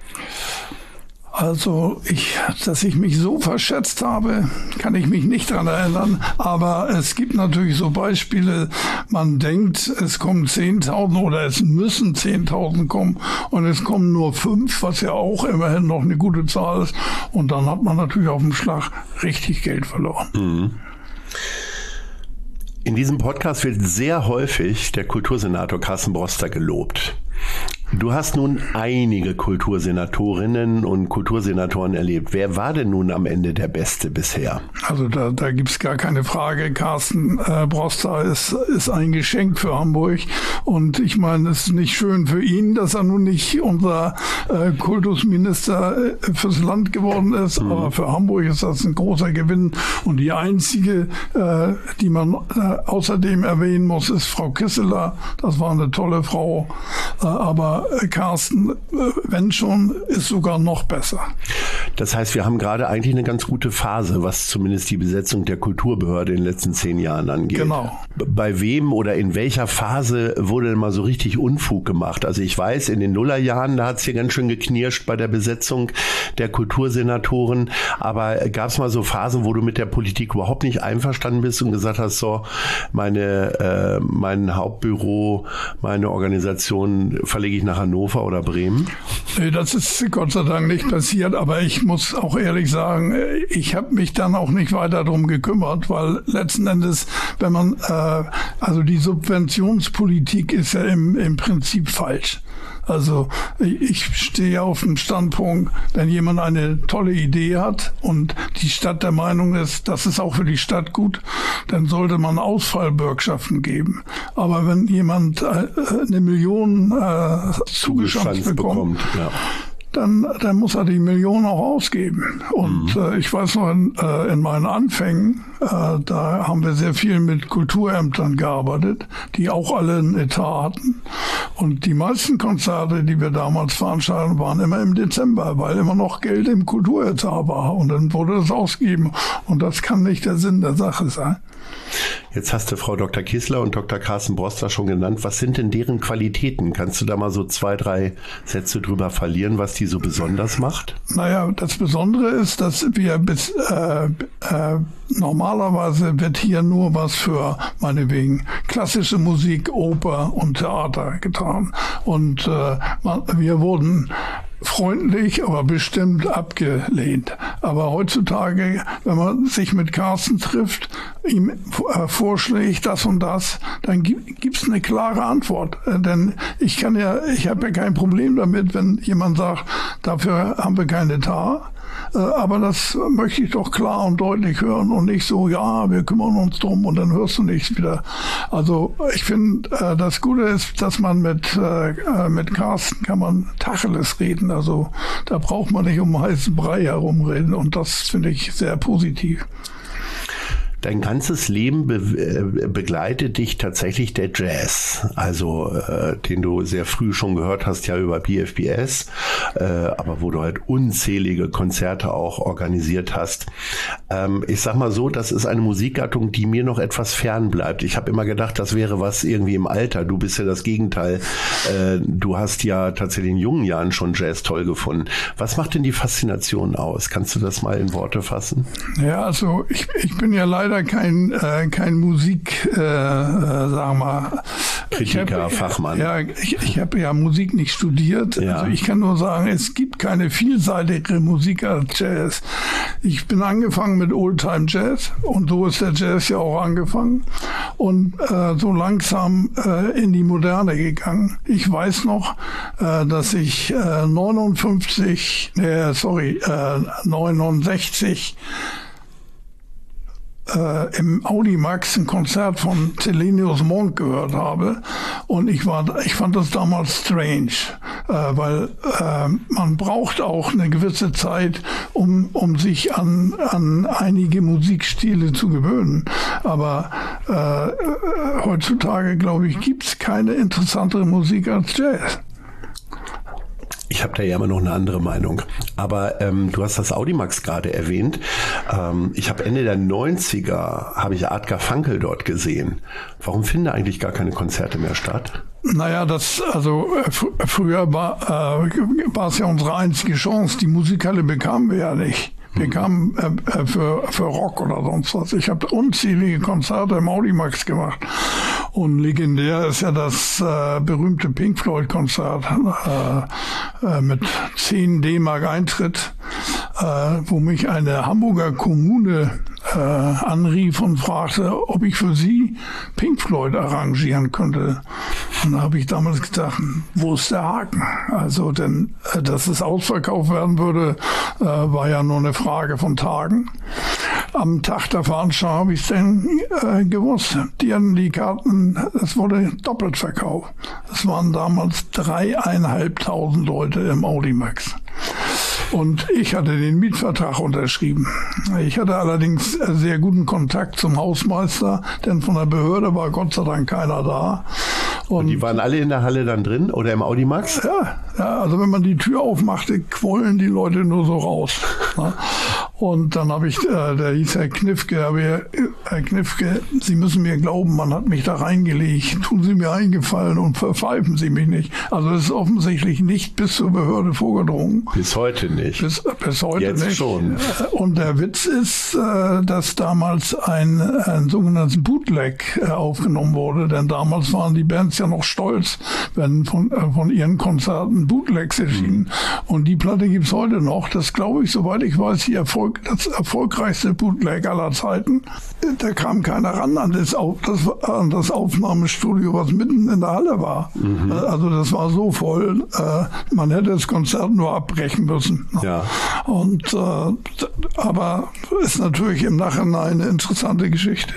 Also, ich, dass ich mich so verschätzt habe, kann ich mich nicht dran erinnern. Aber es gibt natürlich so Beispiele, man denkt, es kommen zehntausend oder es müssen zehntausend kommen und es kommen nur fünf, was ja auch immerhin noch eine gute Zahl ist. Und dann hat man natürlich auf dem Schlag richtig Geld verloren. Mhm. In diesem Podcast wird sehr häufig der Kultursenator Carsten Broster gelobt. Du hast nun einige Kultursenatorinnen und Kultursenatoren erlebt. Wer war denn nun am Ende der Beste bisher? Also da, da gibt's gar keine Frage. Carsten äh, Broster ist, ist ein Geschenk für Hamburg. Und ich meine, es ist nicht schön für ihn, dass er nun nicht unser äh, Kultusminister äh, fürs Land geworden ist. Mhm. Aber für Hamburg ist das ein großer Gewinn. Und die einzige, äh, die man äh, außerdem erwähnen muss, ist Frau Kisseler. Das war eine tolle Frau. Äh, aber Carsten, wenn schon, ist sogar noch besser. Das heißt, wir haben gerade eigentlich eine ganz gute Phase, was zumindest die Besetzung der Kulturbehörde in den letzten zehn Jahren angeht. Genau. Bei wem oder in welcher Phase wurde denn mal so richtig Unfug gemacht? Also ich weiß, in den Nullerjahren, da hat es hier ganz schön geknirscht bei der Besetzung der Kultursenatoren. Aber gab es mal so Phasen, wo du mit der Politik überhaupt nicht einverstanden bist und gesagt hast, so, meine, äh, mein Hauptbüro, meine Organisation verlege ich nach Hannover oder Bremen? Nee, das ist Gott sei Dank nicht passiert, aber ich muss auch ehrlich sagen, ich habe mich dann auch nicht weiter darum gekümmert, weil letzten Endes, wenn man, äh, also die Subventionspolitik ist ja im, im Prinzip falsch. Also ich stehe auf dem Standpunkt, wenn jemand eine tolle Idee hat und die Stadt der Meinung ist, das ist auch für die Stadt gut, dann sollte man Ausfallbürgschaften geben. Aber wenn jemand eine Million äh, zugeschanzt bekommt, bekommt ja. Dann, dann muss er die Million auch ausgeben. Und mhm. äh, ich weiß noch, in, äh, in meinen Anfängen, äh, da haben wir sehr viel mit Kulturämtern gearbeitet, die auch alle einen Etat hatten. Und die meisten Konzerte, die wir damals veranstalten, waren immer im Dezember, weil immer noch Geld im Kulturetat war. Und dann wurde das ausgegeben. Und das kann nicht der Sinn der Sache sein. Jetzt hast du Frau Doktor Kissler und Doktor Carsten Broster schon genannt. Was sind denn deren Qualitäten? Kannst du da mal so zwei, drei Sätze drüber verlieren, was die so besonders macht? Naja, das Besondere ist, dass wir bis äh, äh, normalerweise wird hier nur was für, meinetwegen, klassische Musik, Oper und Theater getan. Und äh, wir wurden freundlich, aber bestimmt abgelehnt. Aber heutzutage, wenn man sich mit Carsten trifft, ihm äh, vorschlägt das und das, dann gibt es eine klare Antwort. Äh, denn ich kann ja, ich habe ja kein Problem damit, wenn jemand sagt, dafür haben wir keinen Etat. Äh, aber das möchte ich doch klar und deutlich hören und nicht so, ja, wir kümmern uns drum und dann hörst du nichts wieder. Also ich finde, äh, das Gute ist, dass man mit, äh, mit Carsten kann man Tacheles reden. Also da braucht man nicht um heißen Brei herumreden und das finde ich sehr positiv. Dein ganzes Leben be äh, begleitet dich tatsächlich der Jazz, also äh, den du sehr früh schon gehört hast, ja über B F B S, äh, aber wo du halt unzählige Konzerte auch organisiert hast. Ähm, ich sag mal so, das ist eine Musikgattung, die mir noch etwas fern bleibt. Ich habe immer gedacht, das wäre was irgendwie im Alter. Du bist ja das Gegenteil. Äh, du hast ja tatsächlich in jungen Jahren schon Jazz toll gefunden. Was macht denn die Faszination aus? Kannst du das mal in Worte fassen? Ja, also ich, ich bin ja leider kein äh, kein Musik, äh, äh, sagen wir mal, Kritiker, hab, Fachmann. Ja, ich, ich habe ja Musik nicht studiert. Ja. Also ich kann nur sagen, es gibt keine vielseitigere Musik als Jazz. Ich bin angefangen mit Oldtime Jazz und so ist der Jazz ja auch angefangen und äh, so langsam äh, in die Moderne gegangen. Ich weiß noch, äh, dass ich äh, neunundfünfzig, äh, sorry, äh, neunundsechzig Äh, im Audimax ein Konzert von Thelonious Monk gehört habe und ich war, ich fand das damals strange, äh, weil äh, man braucht auch eine gewisse Zeit, um um sich an an einige Musikstile zu gewöhnen. Aber äh, heutzutage, glaube ich, gibt es keine interessantere Musik als Jazz. Ich habe da ja immer noch eine andere Meinung. Aber ähm, du hast das Audimax gerade erwähnt. Ähm, ich habe Ende der neunziger, habe ich Art Garfunkel dort gesehen. Warum finden da eigentlich gar keine Konzerte mehr statt? Naja, das, also fr- früher war, äh, war es ja unsere einzige Chance. Die Musikhalle bekamen wir ja nicht. Wir kamen äh, für, für Rock oder sonst was. Ich habe unzählige Konzerte im Audimax gemacht. Und legendär ist ja das äh, berühmte Pink Floyd Konzert äh, äh, mit zehn D-Mark Eintritt, äh, wo mich eine Hamburger Kommune äh, anrief und fragte, ob ich für sie Pink Floyd arrangieren könnte. Und da habe ich damals gedacht, wo ist der Haken? Also, denn, äh, dass es ausverkauft werden würde, äh, war ja nur eine Frage von Tagen. Am Tag der Veranstaltung habe ich es dann äh, gewusst. Die hatten die Karten, es wurde doppelt verkauft. Es waren damals dreieinhalbtausend Leute im Audimax. Und ich hatte den Mietvertrag unterschrieben. Ich hatte allerdings sehr guten Kontakt zum Hausmeister, denn von der Behörde war Gott sei Dank keiner da. Und, Und die waren alle in der Halle dann drin oder im Audimax? Ja, ja, also wenn man die Tür aufmachte, quollen die Leute nur so raus. Ne? Und dann habe ich, äh, der hieß Herr Knifke, aber Herr Knifke, Sie müssen mir glauben, man hat mich da reingelegt. Tun Sie mir eingefallen und verpfeifen Sie mich nicht. Also es ist offensichtlich nicht bis zur Behörde vorgedrungen. Bis heute nicht. Bis, bis heute Jetzt nicht. schon. Und der Witz ist, äh, dass damals ein, ein sogenanntes Bootleg äh, aufgenommen wurde, denn damals waren die Bands ja noch stolz, wenn von, äh, von ihren Konzerten Bootlegs erschienen. Mhm. Und die Platte gibt's heute noch. Das glaube ich, soweit ich weiß, die Erfolg das erfolgreichste Bootleg aller Zeiten. Da kam keiner ran an das, Auf, das, an das Aufnahmestudio, was mitten in der Halle war. Mhm. Also das war so voll, äh, man hätte das Konzert nur abbrechen müssen. Ja. Und, äh, aber ist natürlich im Nachhinein eine interessante Geschichte.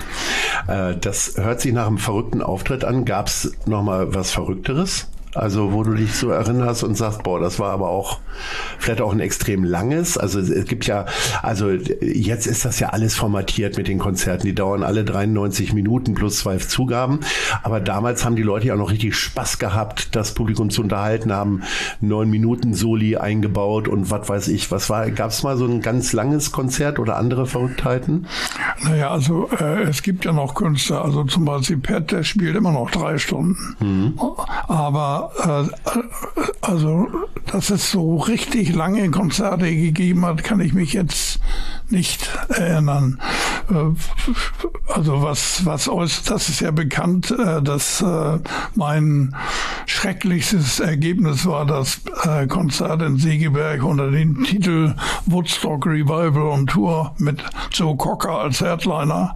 Äh, das hört sich nach einem verrückten Auftritt an. Gab es noch mal was Verrückteres? Also wo du dich so erinnerst und sagst, boah, das war aber auch vielleicht auch ein extrem langes. Also es gibt ja, also jetzt ist das ja alles formatiert mit den Konzerten. Die dauern alle dreiundneunzig Minuten plus zwei Zugaben. Aber damals haben die Leute ja auch noch richtig Spaß gehabt, das Publikum zu unterhalten, haben neun Minuten Soli eingebaut und was weiß ich. Was war? Gab es mal so ein ganz langes Konzert oder andere Verrücktheiten? Naja, also äh, es gibt ja noch Künstler. Also zum Beispiel Pat, der spielt immer noch drei Stunden. Mhm. Aber also, dass es so richtig lange Konzerte gegeben hat, kann ich mich jetzt nicht erinnern. Also was, was das ist ja bekannt, dass mein schrecklichstes Ergebnis war das Konzert in Segeberg unter dem Titel Woodstock Revival on Tour mit Joe Cocker als Headliner.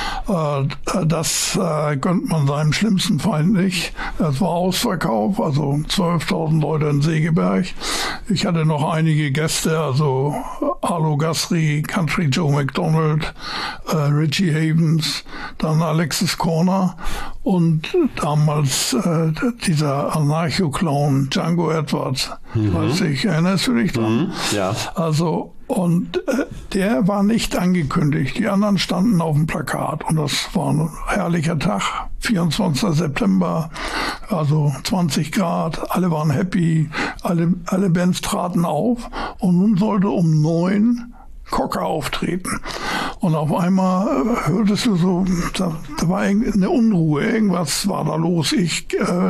Das gönnt man seinem schlimmsten Feind nicht. Das war Ausverkauf, also zwölftausend Leute in Segeberg. Ich hatte noch einige Gäste, also Arlo Guthrie, Country Joe McDonald, äh, Richie Havens, dann Alexis Corner und damals äh, dieser Anarcho-Clown Django Edwards. Mhm. Weiß ich, erinnerst du dich dran? Mhm, ja. Also und äh, der war nicht angekündigt. Die anderen standen auf dem Plakat und das war ein herrlicher Tag. vierundzwanzigster September, also zwanzig Grad, alle waren happy, alle, alle Bands traten auf und nun sollte um neun Cocker auftreten. Und auf einmal hörtest du so, da, da war eine Unruhe, irgendwas war da los. Ich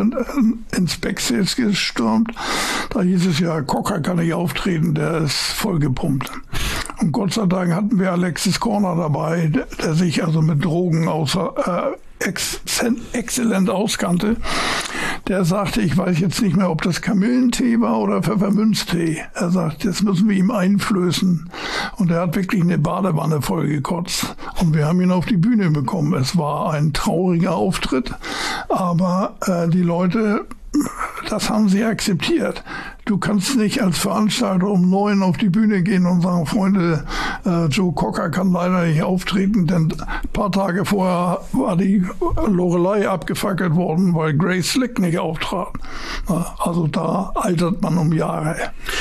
äh, ins Backstage gestürmt, da hieß es ja, Cocker kann nicht auftreten, der ist vollgepumpt. Und Gott sei Dank hatten wir Alexis Corner dabei, der, der sich also mit Drogen außer, äh, ex, exzellent auskannte. Der sagte, ich weiß jetzt nicht mehr, ob das Kamillentee war oder Pfefferminztee. Er sagt, jetzt müssen wir ihm einflößen. Und er hat wirklich eine Badewanne voll gekotzt. Und wir haben ihn auf die Bühne bekommen. Es war ein trauriger Auftritt, aber äh, die Leute, das haben sie akzeptiert. Du kannst nicht als Veranstalter um neun auf die Bühne gehen und sagen, Freunde, äh, Joe Cocker kann leider nicht auftreten, denn ein paar Tage vorher war die Loreley abgefackelt worden, weil Grace Slick nicht auftrat. Also da altert man um Jahre.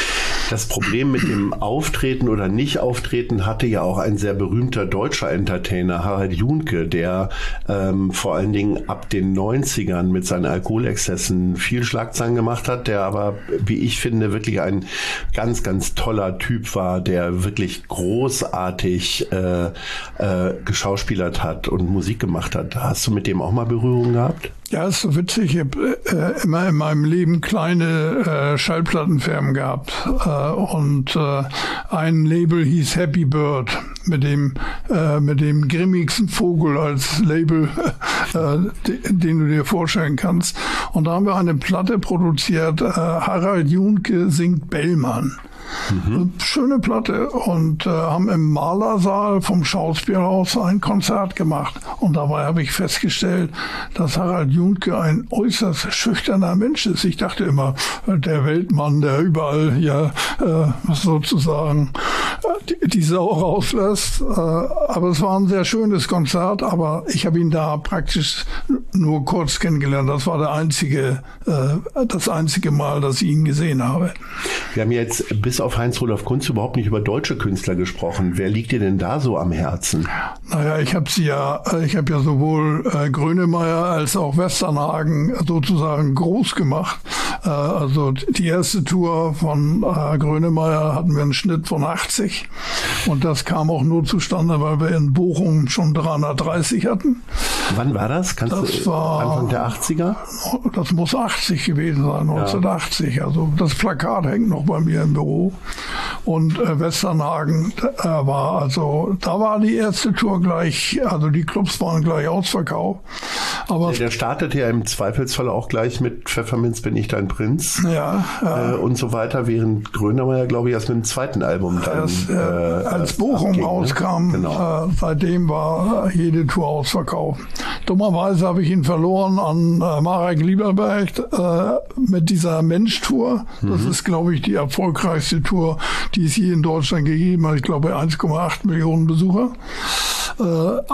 Das Problem mit dem Auftreten oder Nicht-Auftreten hatte ja auch ein sehr berühmter deutscher Entertainer, Harald Juhnke, der ähm, vor allen Dingen ab den neunzigern mit seinen Alkoholexzessen viel Schlagzeilen gemacht hat, der aber, wie ich finde, wirklich ein ganz, ganz toller Typ war, der wirklich großartig äh, äh, geschauspielert hat und Musik gemacht hat. Hast du mit dem auch mal Berührung gehabt? Ja, ist so witzig. Ich habe äh, immer in meinem Leben kleine äh, Schallplattenfirmen gehabt. Äh, und äh, ein Label hieß Happy Bird, mit dem, äh, mit dem grimmigsten Vogel als Label, äh, den, den du dir vorstellen kannst. Und da haben wir eine Platte produziert, äh, Harald Juhnke singt Bellmann. Mhm. Schöne Platte. Und äh, haben im Malersaal vom Schauspielhaus ein Konzert gemacht. Und dabei habe ich festgestellt, dass Harald Juhnke ein äußerst schüchterner Mensch ist. Ich dachte immer, der Weltmann, der überall hier äh, sozusagen die, die Sau rauslässt. Äh, aber es war ein sehr schönes Konzert, aber ich habe ihn da praktisch nur kurz kennengelernt. Das war der einzige, äh, das einzige Mal, dass ich ihn gesehen habe. Wir haben jetzt bis auf Heinz-Rudolf Kunz überhaupt nicht über deutsche Künstler gesprochen. Wer liegt dir denn da so am Herzen? Naja, ich habe sie ja, ich habe ja sowohl äh, Grönemeyer als auch Westernhagen sozusagen groß gemacht. Äh, also die erste Tour von äh, Grönemeyer hatten wir einen Schnitt von achtzig und das kam auch nur zustande, weil wir in Bochum schon dreihundertdreißig hatten. Wann war das? Kannst das du war, Anfang der achtziger? Das muss achtzig gewesen sein, neunzehnhundertachtzig. Ja. Also das Plakat hängt noch bei mir im Büro. Und äh, Westernhagen äh, war also, da war die erste Tour gleich, also die Clubs waren gleich ausverkauft. Aber der, der startete ja im Zweifelsfall auch gleich mit Pfefferminz bin ich dein Prinz ja, ja. Äh, und so weiter, während Grönemeyer, glaube ich, erst mit dem zweiten Album dann das, äh, äh, als Bochum abging, rauskam, ne? Genau. äh, seitdem war jede Tour ausverkauft. Dummerweise habe ich ihn verloren an äh, Marek Lieberberg äh, mit dieser Mensch-Tour. Das mhm. ist, glaube ich, die erfolgreichste Tour, die es je in Deutschland gegeben hat. Ich glaube, eins Komma acht Millionen Besucher. Äh,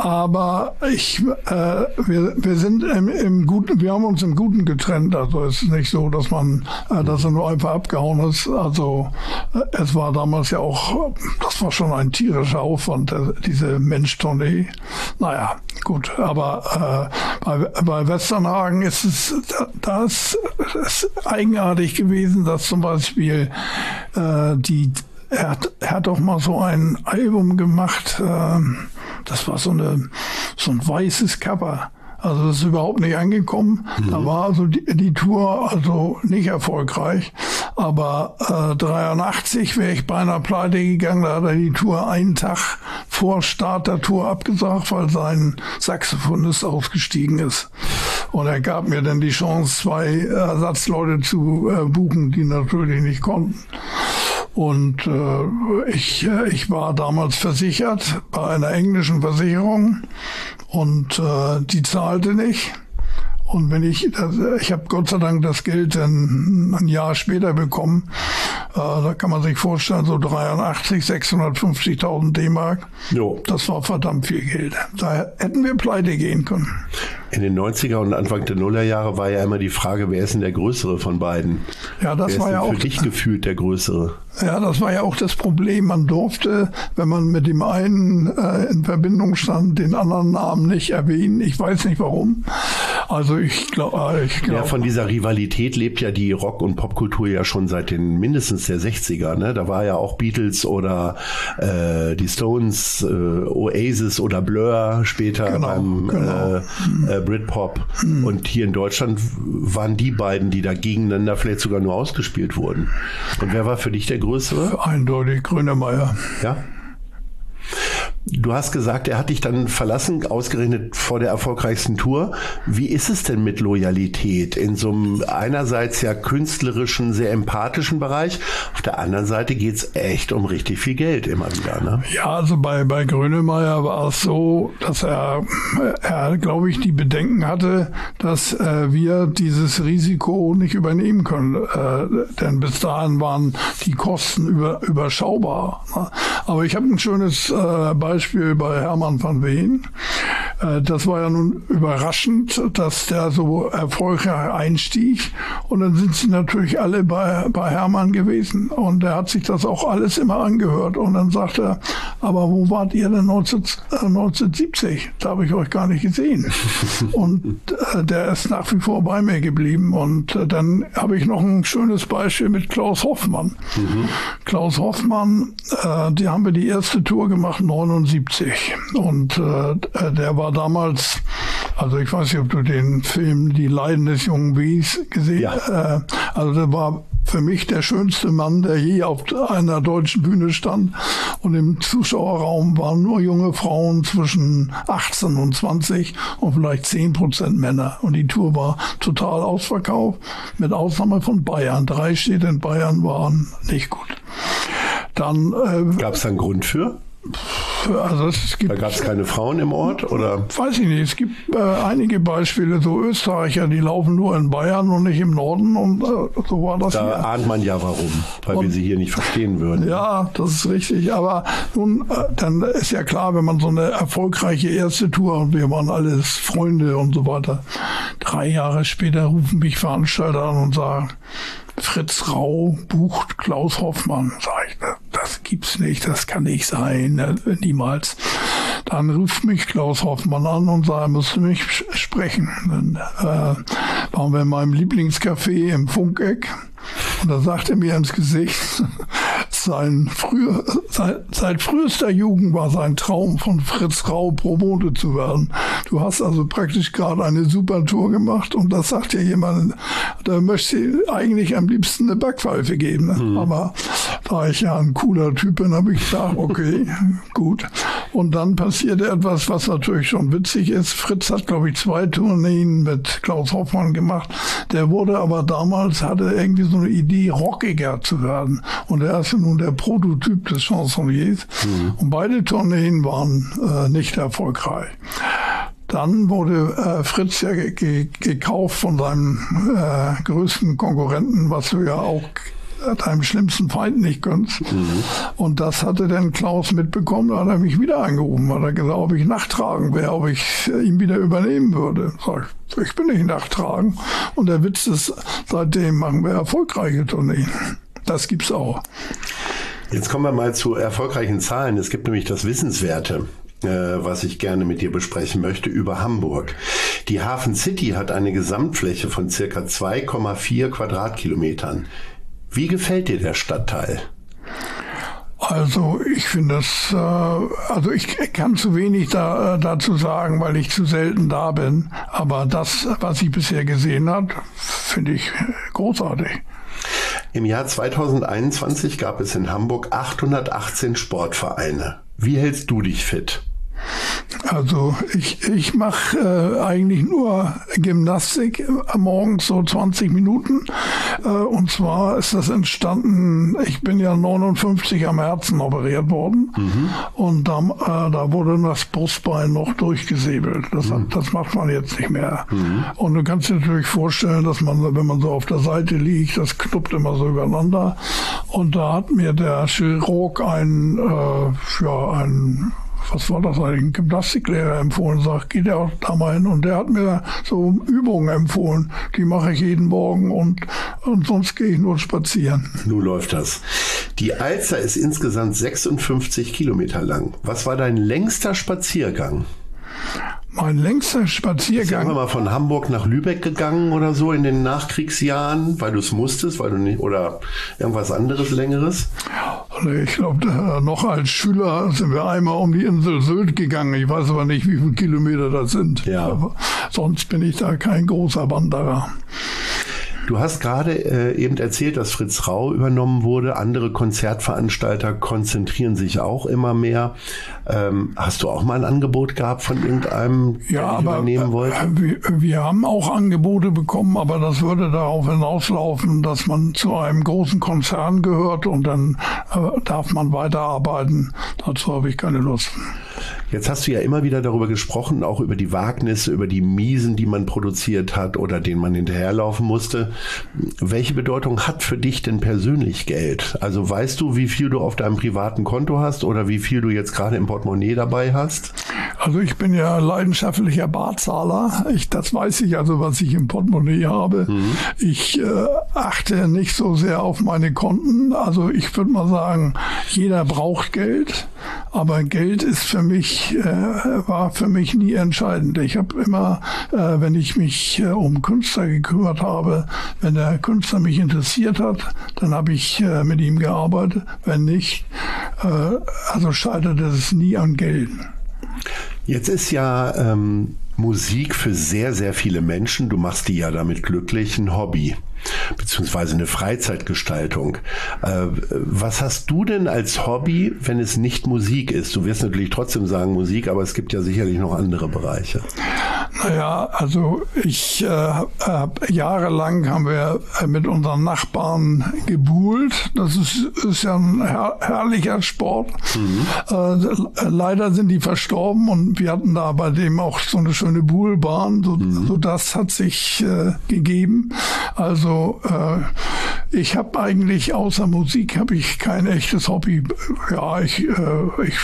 aber ich, äh, wir, wir sind im, im Guten, wir haben uns im Guten getrennt. Also es ist nicht so, dass man, äh, dass er nur einfach abgehauen ist. Also äh, es war damals ja auch, das war schon ein tierischer Aufwand, äh, diese Mensch-Tournee. Naja, gut, aber äh, bei, bei Westernhagen ist es, da ist es eigenartig gewesen, dass zum Beispiel äh, die, er hat, er hat doch mal so ein Album gemacht, äh, das war so eine, so ein weißes Cover. Also das ist überhaupt nicht angekommen. Mhm. Da war also die, die Tour also nicht erfolgreich. Aber äh, dreiundachtzig wäre ich beinahe pleite gegangen. Da hat er die Tour einen Tag vor Start der Tour abgesagt, weil sein Saxophonist ausgestiegen ist. Und er gab mir dann die Chance, zwei Ersatzleute zu äh, buchen, die natürlich nicht konnten. Und äh, ich, ich war damals versichert bei einer englischen Versicherung und äh, die zahlte nicht. Und wenn ich, ich habe Gott sei Dank das Geld dann ein Jahr später bekommen, äh, da kann man sich vorstellen, so dreiundachtzig, sechshundertfünfzigtausend D-Mark. Jo. Das war verdammt viel Geld. Da hätten wir pleite gehen können. In den neunziger und Anfang der Nullerjahre war ja immer die Frage, wer ist denn der Größere von beiden? Ja, das wer war ist ja denn auch für dich gefühlt der Größere. Ja, das war ja auch das Problem. Man durfte, wenn man mit dem einen äh, in Verbindung stand, den anderen Namen nicht erwähnen. Ich weiß nicht warum. Also ich glaube... Ich glaub, ja, von dieser Rivalität lebt ja die Rock- und Popkultur ja schon seit den mindestens der sechziger. Ne? Da war ja auch Beatles oder äh, die Stones, äh, Oasis oder Blur später genau, beim genau. Äh, äh, Britpop. Hm. Und hier in Deutschland waren die beiden, die da gegeneinander vielleicht sogar nur ausgespielt wurden. Und wer war für dich der Größere? Eindeutig Grönemeyer. Ja. Du hast gesagt, er hat dich dann verlassen, ausgerechnet vor der erfolgreichsten Tour. Wie ist es denn mit Loyalität in so einem einerseits ja künstlerischen, sehr empathischen Bereich? Auf der anderen Seite geht's echt um richtig viel Geld immer wieder, ne? Ja, also bei, bei Grönemeyer war es so, dass er, er glaube ich, die Bedenken hatte, dass äh, wir dieses Risiko nicht übernehmen können. Äh, denn bis dahin waren die Kosten über, überschaubar. Ne? Aber ich habe ein schönes äh, Beispiel bei Hermann van Veen. Äh, das war ja nun überraschend, dass der so erfolgreich einstieg. Und dann sind sie natürlich alle bei, bei Hermann gewesen. Und er hat sich das auch alles immer angehört. Und dann sagt er, aber wo wart ihr denn neunzehnhundertsiebzig? Da habe ich euch gar nicht gesehen. Und äh, der ist nach wie vor bei mir geblieben. Und äh, dann habe ich noch ein schönes Beispiel mit Klaus Hoffmann. Mhm. Klaus Hoffmann, äh, die haben wir die erste Tour gemacht, neunundsiebzig. Und äh, der war damals, also ich weiß nicht, ob du den Film Die Leiden des jungen Wies gesehen hast. Ja. Äh, also der war für mich der schönste Mann, der je auf einer deutschen Bühne stand. Und im Zuschauerraum waren nur junge Frauen zwischen achtzehn und zwanzig und vielleicht zehn Prozent Männer. Und die Tour war total ausverkauft, mit Ausnahme von Bayern. Drei Städte in Bayern waren nicht gut. Dann äh, gab es da einen Grund für? Also es gibt, da gab es keine Frauen im Ort, oder? Weiß ich nicht. Es gibt äh, einige Beispiele, so Österreicher, die laufen nur in Bayern und nicht im Norden, und äh, so war das. Da hier. ahnt man ja warum, weil und, wir sie hier nicht verstehen würden. Ja, das ist richtig. Aber nun, äh, dann ist ja klar, wenn man so eine erfolgreiche erste Tour, und wir waren alles Freunde und so weiter. Drei Jahre später rufen mich Veranstalter an und sagen, Fritz Rau bucht Klaus Hoffmann. Sag ich, das gibt's nicht, das kann nicht sein, niemals. Dann ruft mich Klaus Hoffmann an und sagt, er müsste mich sprechen. Dann äh, waren wir in meinem Lieblingscafé im Funkeck, und da sagte er mir ins Gesicht, sein früher, seit, seit frühester Jugend war sein Traum, von Fritz Rau Promote zu werden. Du hast also praktisch gerade eine super Tour gemacht, und das sagt dir jemand, da möchte ich eigentlich am liebsten eine Backpfeife geben. Ne? Mhm. Aber da ich ja ein cooler Typ bin, habe ich gedacht, okay, gut. Und dann passierte etwas, was natürlich schon witzig ist. Fritz hat, glaube ich, zwei Tourneen mit Klaus Hoffmann gemacht. Der wurde aber damals, hatte irgendwie so eine Idee, rockiger zu werden. Und er ist nun der Prototyp des Chansonniers. Mhm. Und beide Tourneen waren äh, nicht erfolgreich. Dann wurde äh, Fritz ja ge- ge- gekauft von seinem äh, größten Konkurrenten, was du ja auch deinem schlimmsten Feind nicht gönnst. Mhm. Und das hatte dann Klaus mitbekommen, da hat er mich wieder angerufen, hat er gesagt, ob ich nachtragen wäre, ob ich ihn wieder übernehmen würde. Sag ich, ich bin nicht nachtragen. Und der Witz ist, seitdem machen wir erfolgreiche Tourneen. Das gibt's auch. Jetzt kommen wir mal zu erfolgreichen Zahlen. Es gibt nämlich das Wissenswerte, äh, was ich gerne mit dir besprechen möchte, über Hamburg. Die Hafen City hat eine Gesamtfläche von circa zwei Komma vier Quadratkilometern. Wie gefällt dir der Stadtteil? Also ich finde das, äh, also ich kann zu wenig da, äh, dazu sagen, weil ich zu selten da bin. Aber das, was ich bisher gesehen habe, finde ich großartig. Im Jahr zweitausendeinundzwanzig gab es in Hamburg achthundertachtzehn Sportvereine. Wie hältst du dich fit? Also ich, ich mache äh, eigentlich nur Gymnastik äh, morgens so zwanzig Minuten. Äh, und zwar ist das entstanden, ich bin ja neunundfünfzig am Herzen operiert worden. Mhm. Und da, äh, da wurde das Brustbein noch durchgesäbelt. Das, mhm. das macht man jetzt nicht mehr. Mhm. Und du kannst dir natürlich vorstellen, dass man, wenn man so auf der Seite liegt, das knuppt immer so übereinander. Und da hat mir der Chirurg ein, äh, ja, ein was war das eigentlich, ein Gymnastiklehrer empfohlen, sagt, geht er auch da mal hin, und der hat mir so Übungen empfohlen, die mache ich jeden Morgen, und, und sonst gehe ich nur spazieren. Nun läuft das. Die Alster ist insgesamt sechsundfünfzig Kilometer lang. Was war dein längster Spaziergang? Mein längster Spaziergang. Sind wir mal von Hamburg nach Lübeck gegangen oder so in den Nachkriegsjahren, weil du es musstest, weil du nicht, oder irgendwas anderes Längeres? Ich glaube, noch als Schüler sind wir einmal um die Insel Sylt gegangen. Ich weiß aber nicht, wie viele Kilometer das sind. Ja. Aber sonst bin ich da kein großer Wanderer. Du hast gerade äh, eben erzählt, dass Fritz Rau übernommen wurde. Andere Konzertveranstalter konzentrieren sich auch immer mehr. Ähm, hast du auch mal ein Angebot gehabt von irgendeinem, der ja, dich aber, übernehmen wollte? Äh, wir, wir haben auch Angebote bekommen, aber das würde darauf hinauslaufen, dass man zu einem großen Konzern gehört, und dann äh, darf man weiterarbeiten. Dazu habe ich keine Lust. Jetzt hast du ja immer wieder darüber gesprochen, auch über die Wagnisse, über die Miesen, die man produziert hat oder denen man hinterherlaufen musste. Welche Bedeutung hat für dich denn persönlich Geld? Also weißt du, wie viel du auf deinem privaten Konto hast oder wie viel du jetzt gerade im Portemonnaie dabei hast? Also ich bin ja leidenschaftlicher Barzahler. Ich, das weiß ich also, was ich im Portemonnaie habe. Mhm. Ich äh, achte nicht so sehr auf meine Konten. Also ich würde mal sagen, jeder braucht Geld, aber Geld ist für mich, äh, war für mich nie entscheidend. Ich habe immer, äh, wenn ich mich äh, um Künstler gekümmert habe, wenn der Künstler mich interessiert hat, dann habe ich äh, mit ihm gearbeitet. Wenn nicht, äh, also scheiterte es nie an Geld. Jetzt ist ja ähm, Musik für sehr, sehr viele Menschen, du machst die ja damit glücklich, ein Hobby beziehungsweise eine Freizeitgestaltung. Äh, was hast du denn als Hobby, wenn es nicht Musik ist? Du wirst natürlich trotzdem sagen Musik, aber es gibt ja sicherlich noch andere Bereiche. Naja, also ich äh, hab, jahrelang haben wir mit unseren Nachbarn gebuhlt. Das ist, ist ja ein her herrlicher Sport. Mhm. Äh, leider sind die verstorben und wir hatten da bei dem auch so eine schöne Buhlbahn. So, mhm. so das hat sich äh, gegeben. Also äh, ich habe eigentlich außer Musik habe ich kein echtes Hobby. Ja, ich, äh, ich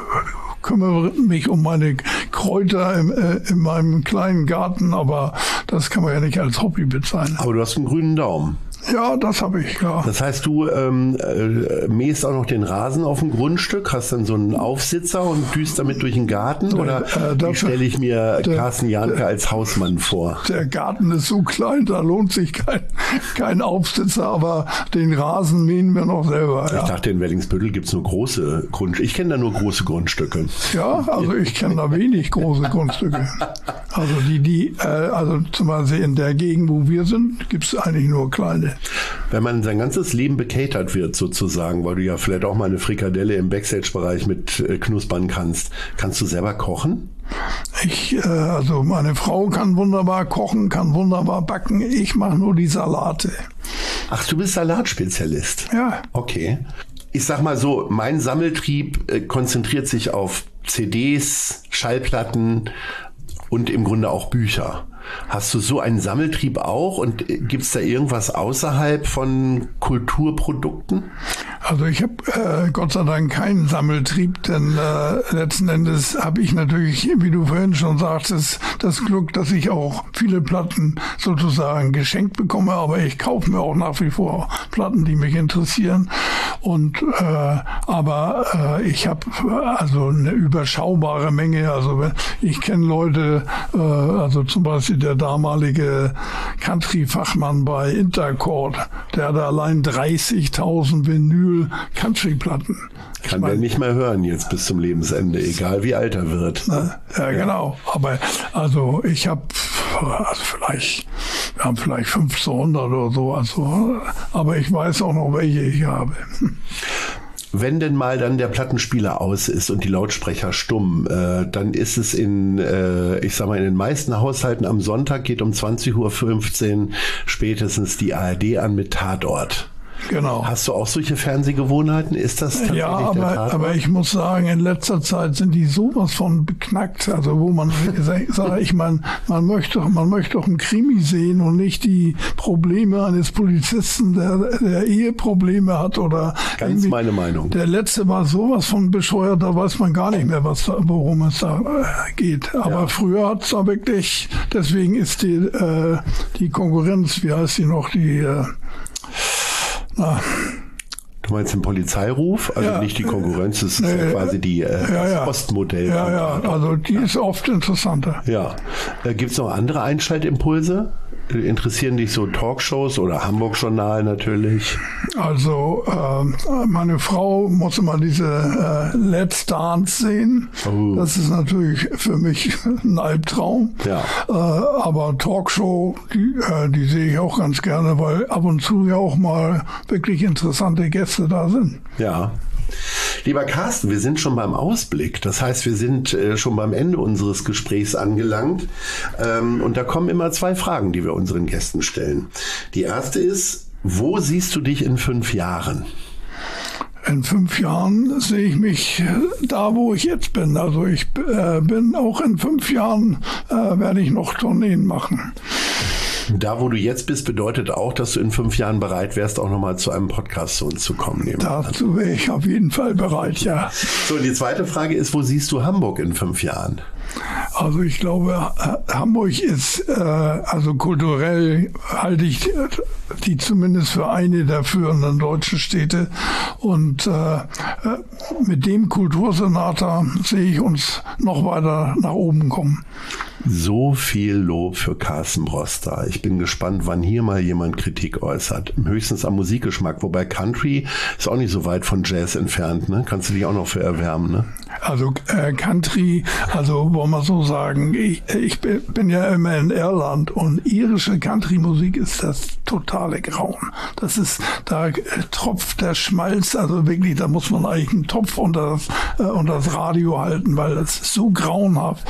kümmere mich um meine Kräuter im, äh, in meinem kleinen Garten, aber das kann man ja nicht als Hobby bezeichnen. Aber du hast einen grünen Daumen. Ja, das habe ich, ja. Das heißt, du ähm, äh, mähst auch noch den Rasen auf dem Grundstück, hast dann so einen Aufsitzer und düst damit durch den Garten? Oder äh, wie stelle ich mir der, Carsten Jahnke der, als Hausmann vor? Der Garten ist so klein, da lohnt sich kein, kein Aufsitzer, aber den Rasen mähen wir noch selber. Ich ja. dachte, in Wellingsbüttel gibt es nur große Grundstücke. Ich kenne da nur große Grundstücke. Ja, also ich kenne da wenig große Grundstücke. Also die, die, äh, also zum Beispiel in der Gegend, wo wir sind, gibt es eigentlich nur kleine. Wenn man sein ganzes Leben bekatert wird sozusagen, weil du ja vielleicht auch mal eine Frikadelle im Backstage-Bereich mit äh, knuspern kannst, kannst du selber kochen? Ich, äh, also meine Frau kann wunderbar kochen, kann wunderbar backen. Ich mache nur die Salate. Ach, du bist Salatspezialist? Ja. Okay. Ich sag mal so, mein Sammeltrieb äh, konzentriert sich auf C Ds, Schallplatten und im Grunde auch Bücher. Hast du so einen Sammeltrieb auch und gibt es da irgendwas außerhalb von Kulturprodukten? Also ich habe äh, Gott sei Dank keinen Sammeltrieb, denn äh, letzten Endes habe ich natürlich, wie du vorhin schon sagtest, das Glück, dass ich auch viele Platten sozusagen geschenkt bekomme, aber ich kaufe mir auch nach wie vor Platten, die mich interessieren. Und äh, aber äh, ich habe also eine überschaubare Menge. Also ich kenne Leute, äh, also zum Beispiel der damalige Country-Fachmann bei Intercord, der hatte allein dreißigtausend Vinyl-Country-Platten. Kann ich mein, der nicht mehr hören jetzt bis zum Lebensende, egal wie alt er wird. Ne? Ja, ja, genau. Aber also ich habe also vielleicht, wir haben vielleicht fünfzehnhundert oder so, also, aber ich weiß auch noch, welche ich habe. Wenn denn mal dann der Plattenspieler aus ist und die Lautsprecher stumm, äh, dann ist es in, äh, ich sag mal, in den meisten Haushalten am Sonntag geht um zwanzig Uhr fünfzehn spätestens die A R D an mit Tatort. Genau. Hast du auch solche Fernsehgewohnheiten? Ist das tatsächlich ja, aber, der Tatort? aber ich muss sagen, in letzter Zeit sind die sowas von beknackt. Also wo man sagt, ich meine, man möchte doch, man möchte doch einen Krimi sehen und nicht die Probleme eines Polizisten, der, der Eheprobleme hat oder ganz meine Meinung. Der letzte war sowas von bescheuert, da weiß man gar nicht mehr, was da, worum es da geht. Aber ja. Früher hat es da wirklich, deswegen ist die, äh, die Konkurrenz, wie heißt die noch, die äh, na, du meinst den Polizeiruf? Also ja, nicht die Konkurrenz, das ist äh, ja quasi die, äh, ja, das ja. Postmodell. Ja, ja, also die ist oft interessanter. Ja. Äh, gibt es noch andere Einschaltimpulse? Interessieren dich so Talkshows oder Hamburg-Journal natürlich? Also äh, meine Frau muss immer diese äh, Let's Dance sehen. Oh. Das ist natürlich für mich ein Albtraum. Ja. Äh, aber Talkshow, die, äh, die sehe ich auch ganz gerne, weil ab und zu ja auch mal wirklich interessante Gäste da sind. Ja. Lieber Carsten, wir sind schon beim Ausblick. Das heißt, wir sind äh, schon beim Ende unseres Gesprächs angelangt. Ähm, und da kommen immer zwei Fragen, die wir unseren Gästen stellen. Die erste ist, wo siehst du dich in fünf Jahren? In fünf Jahren sehe ich mich da, wo ich jetzt bin. Also ich äh, bin auch in fünf Jahren, äh, werde ich noch Tourneen machen. Da, wo du jetzt bist, bedeutet auch, dass du in fünf Jahren bereit wärst, auch nochmal zu einem Podcast zu uns zu kommen. Dazu wäre ich auf jeden Fall bereit, ja. So, und die zweite Frage ist, wo siehst du Hamburg in fünf Jahren? Also ich glaube, Hamburg ist, äh, also kulturell halte ich die zumindest für eine der führenden deutschen Städte. Und äh, mit dem Kultursenator sehe ich uns noch weiter nach oben kommen. So viel Lob für Carsten Broster. Ich bin gespannt, wann hier mal jemand Kritik äußert. Höchstens am Musikgeschmack. Wobei Country ist auch nicht so weit von Jazz entfernt. Ne? Kannst du dich auch noch für erwärmen, ne? Also äh, Country, also wollen wir so sagen, ich, ich bin ja immer in Irland und irische Country-Musik ist das totale Grauen. Das ist, da äh, tropft der Schmalz, also wirklich, da muss man eigentlich einen Topf unter das, äh, unter das Radio halten, weil das ist so grauenhaft.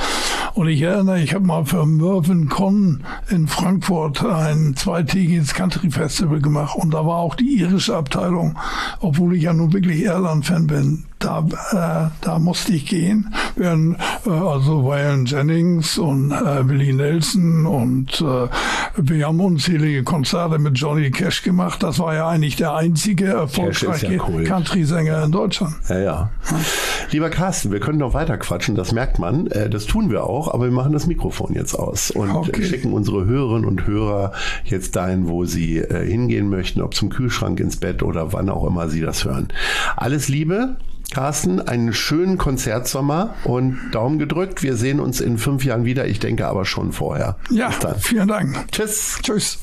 Und ich erinnere, ich habe mal für Mervyn Conn in Frankfurt ein zweitägiges Country-Festival gemacht und da war auch die irische Abteilung, obwohl ich ja nun wirklich Irland-Fan bin. Da, äh, da musste ich gehen. Während, äh, also Waylon Jennings und äh, Willie Nelson und äh, wir haben unzählige Konzerte mit Johnny Cash gemacht. Das war ja eigentlich der einzige erfolgreiche ja Country-Sänger in Deutschland. Ja, ja, ja. Lieber Carsten, wir können noch weiter quatschen, das merkt man. Äh, das tun wir auch, aber wir machen das Mikrofon jetzt aus und okay. schicken unsere Hörerinnen und Hörer jetzt dahin, wo sie äh, hingehen möchten, ob zum Kühlschrank, ins Bett oder wann auch immer sie das hören. Alles Liebe. Carsten, einen schönen Konzertsommer und Daumen gedrückt. Wir sehen uns in fünf Jahren wieder. Ich denke aber schon vorher. Ja, vielen Dank. Tschüss. Tschüss.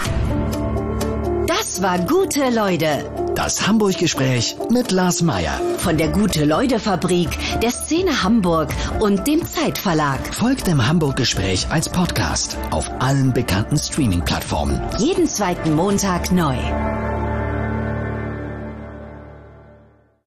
Das war Gute Leute. Das Hamburg-Gespräch mit Lars Meier. Von der Gute-Leute-Fabrik, der Szene Hamburg und dem Zeitverlag. Folgt dem Hamburg-Gespräch als Podcast auf allen bekannten Streaming-Plattformen. Jeden zweiten Montag neu.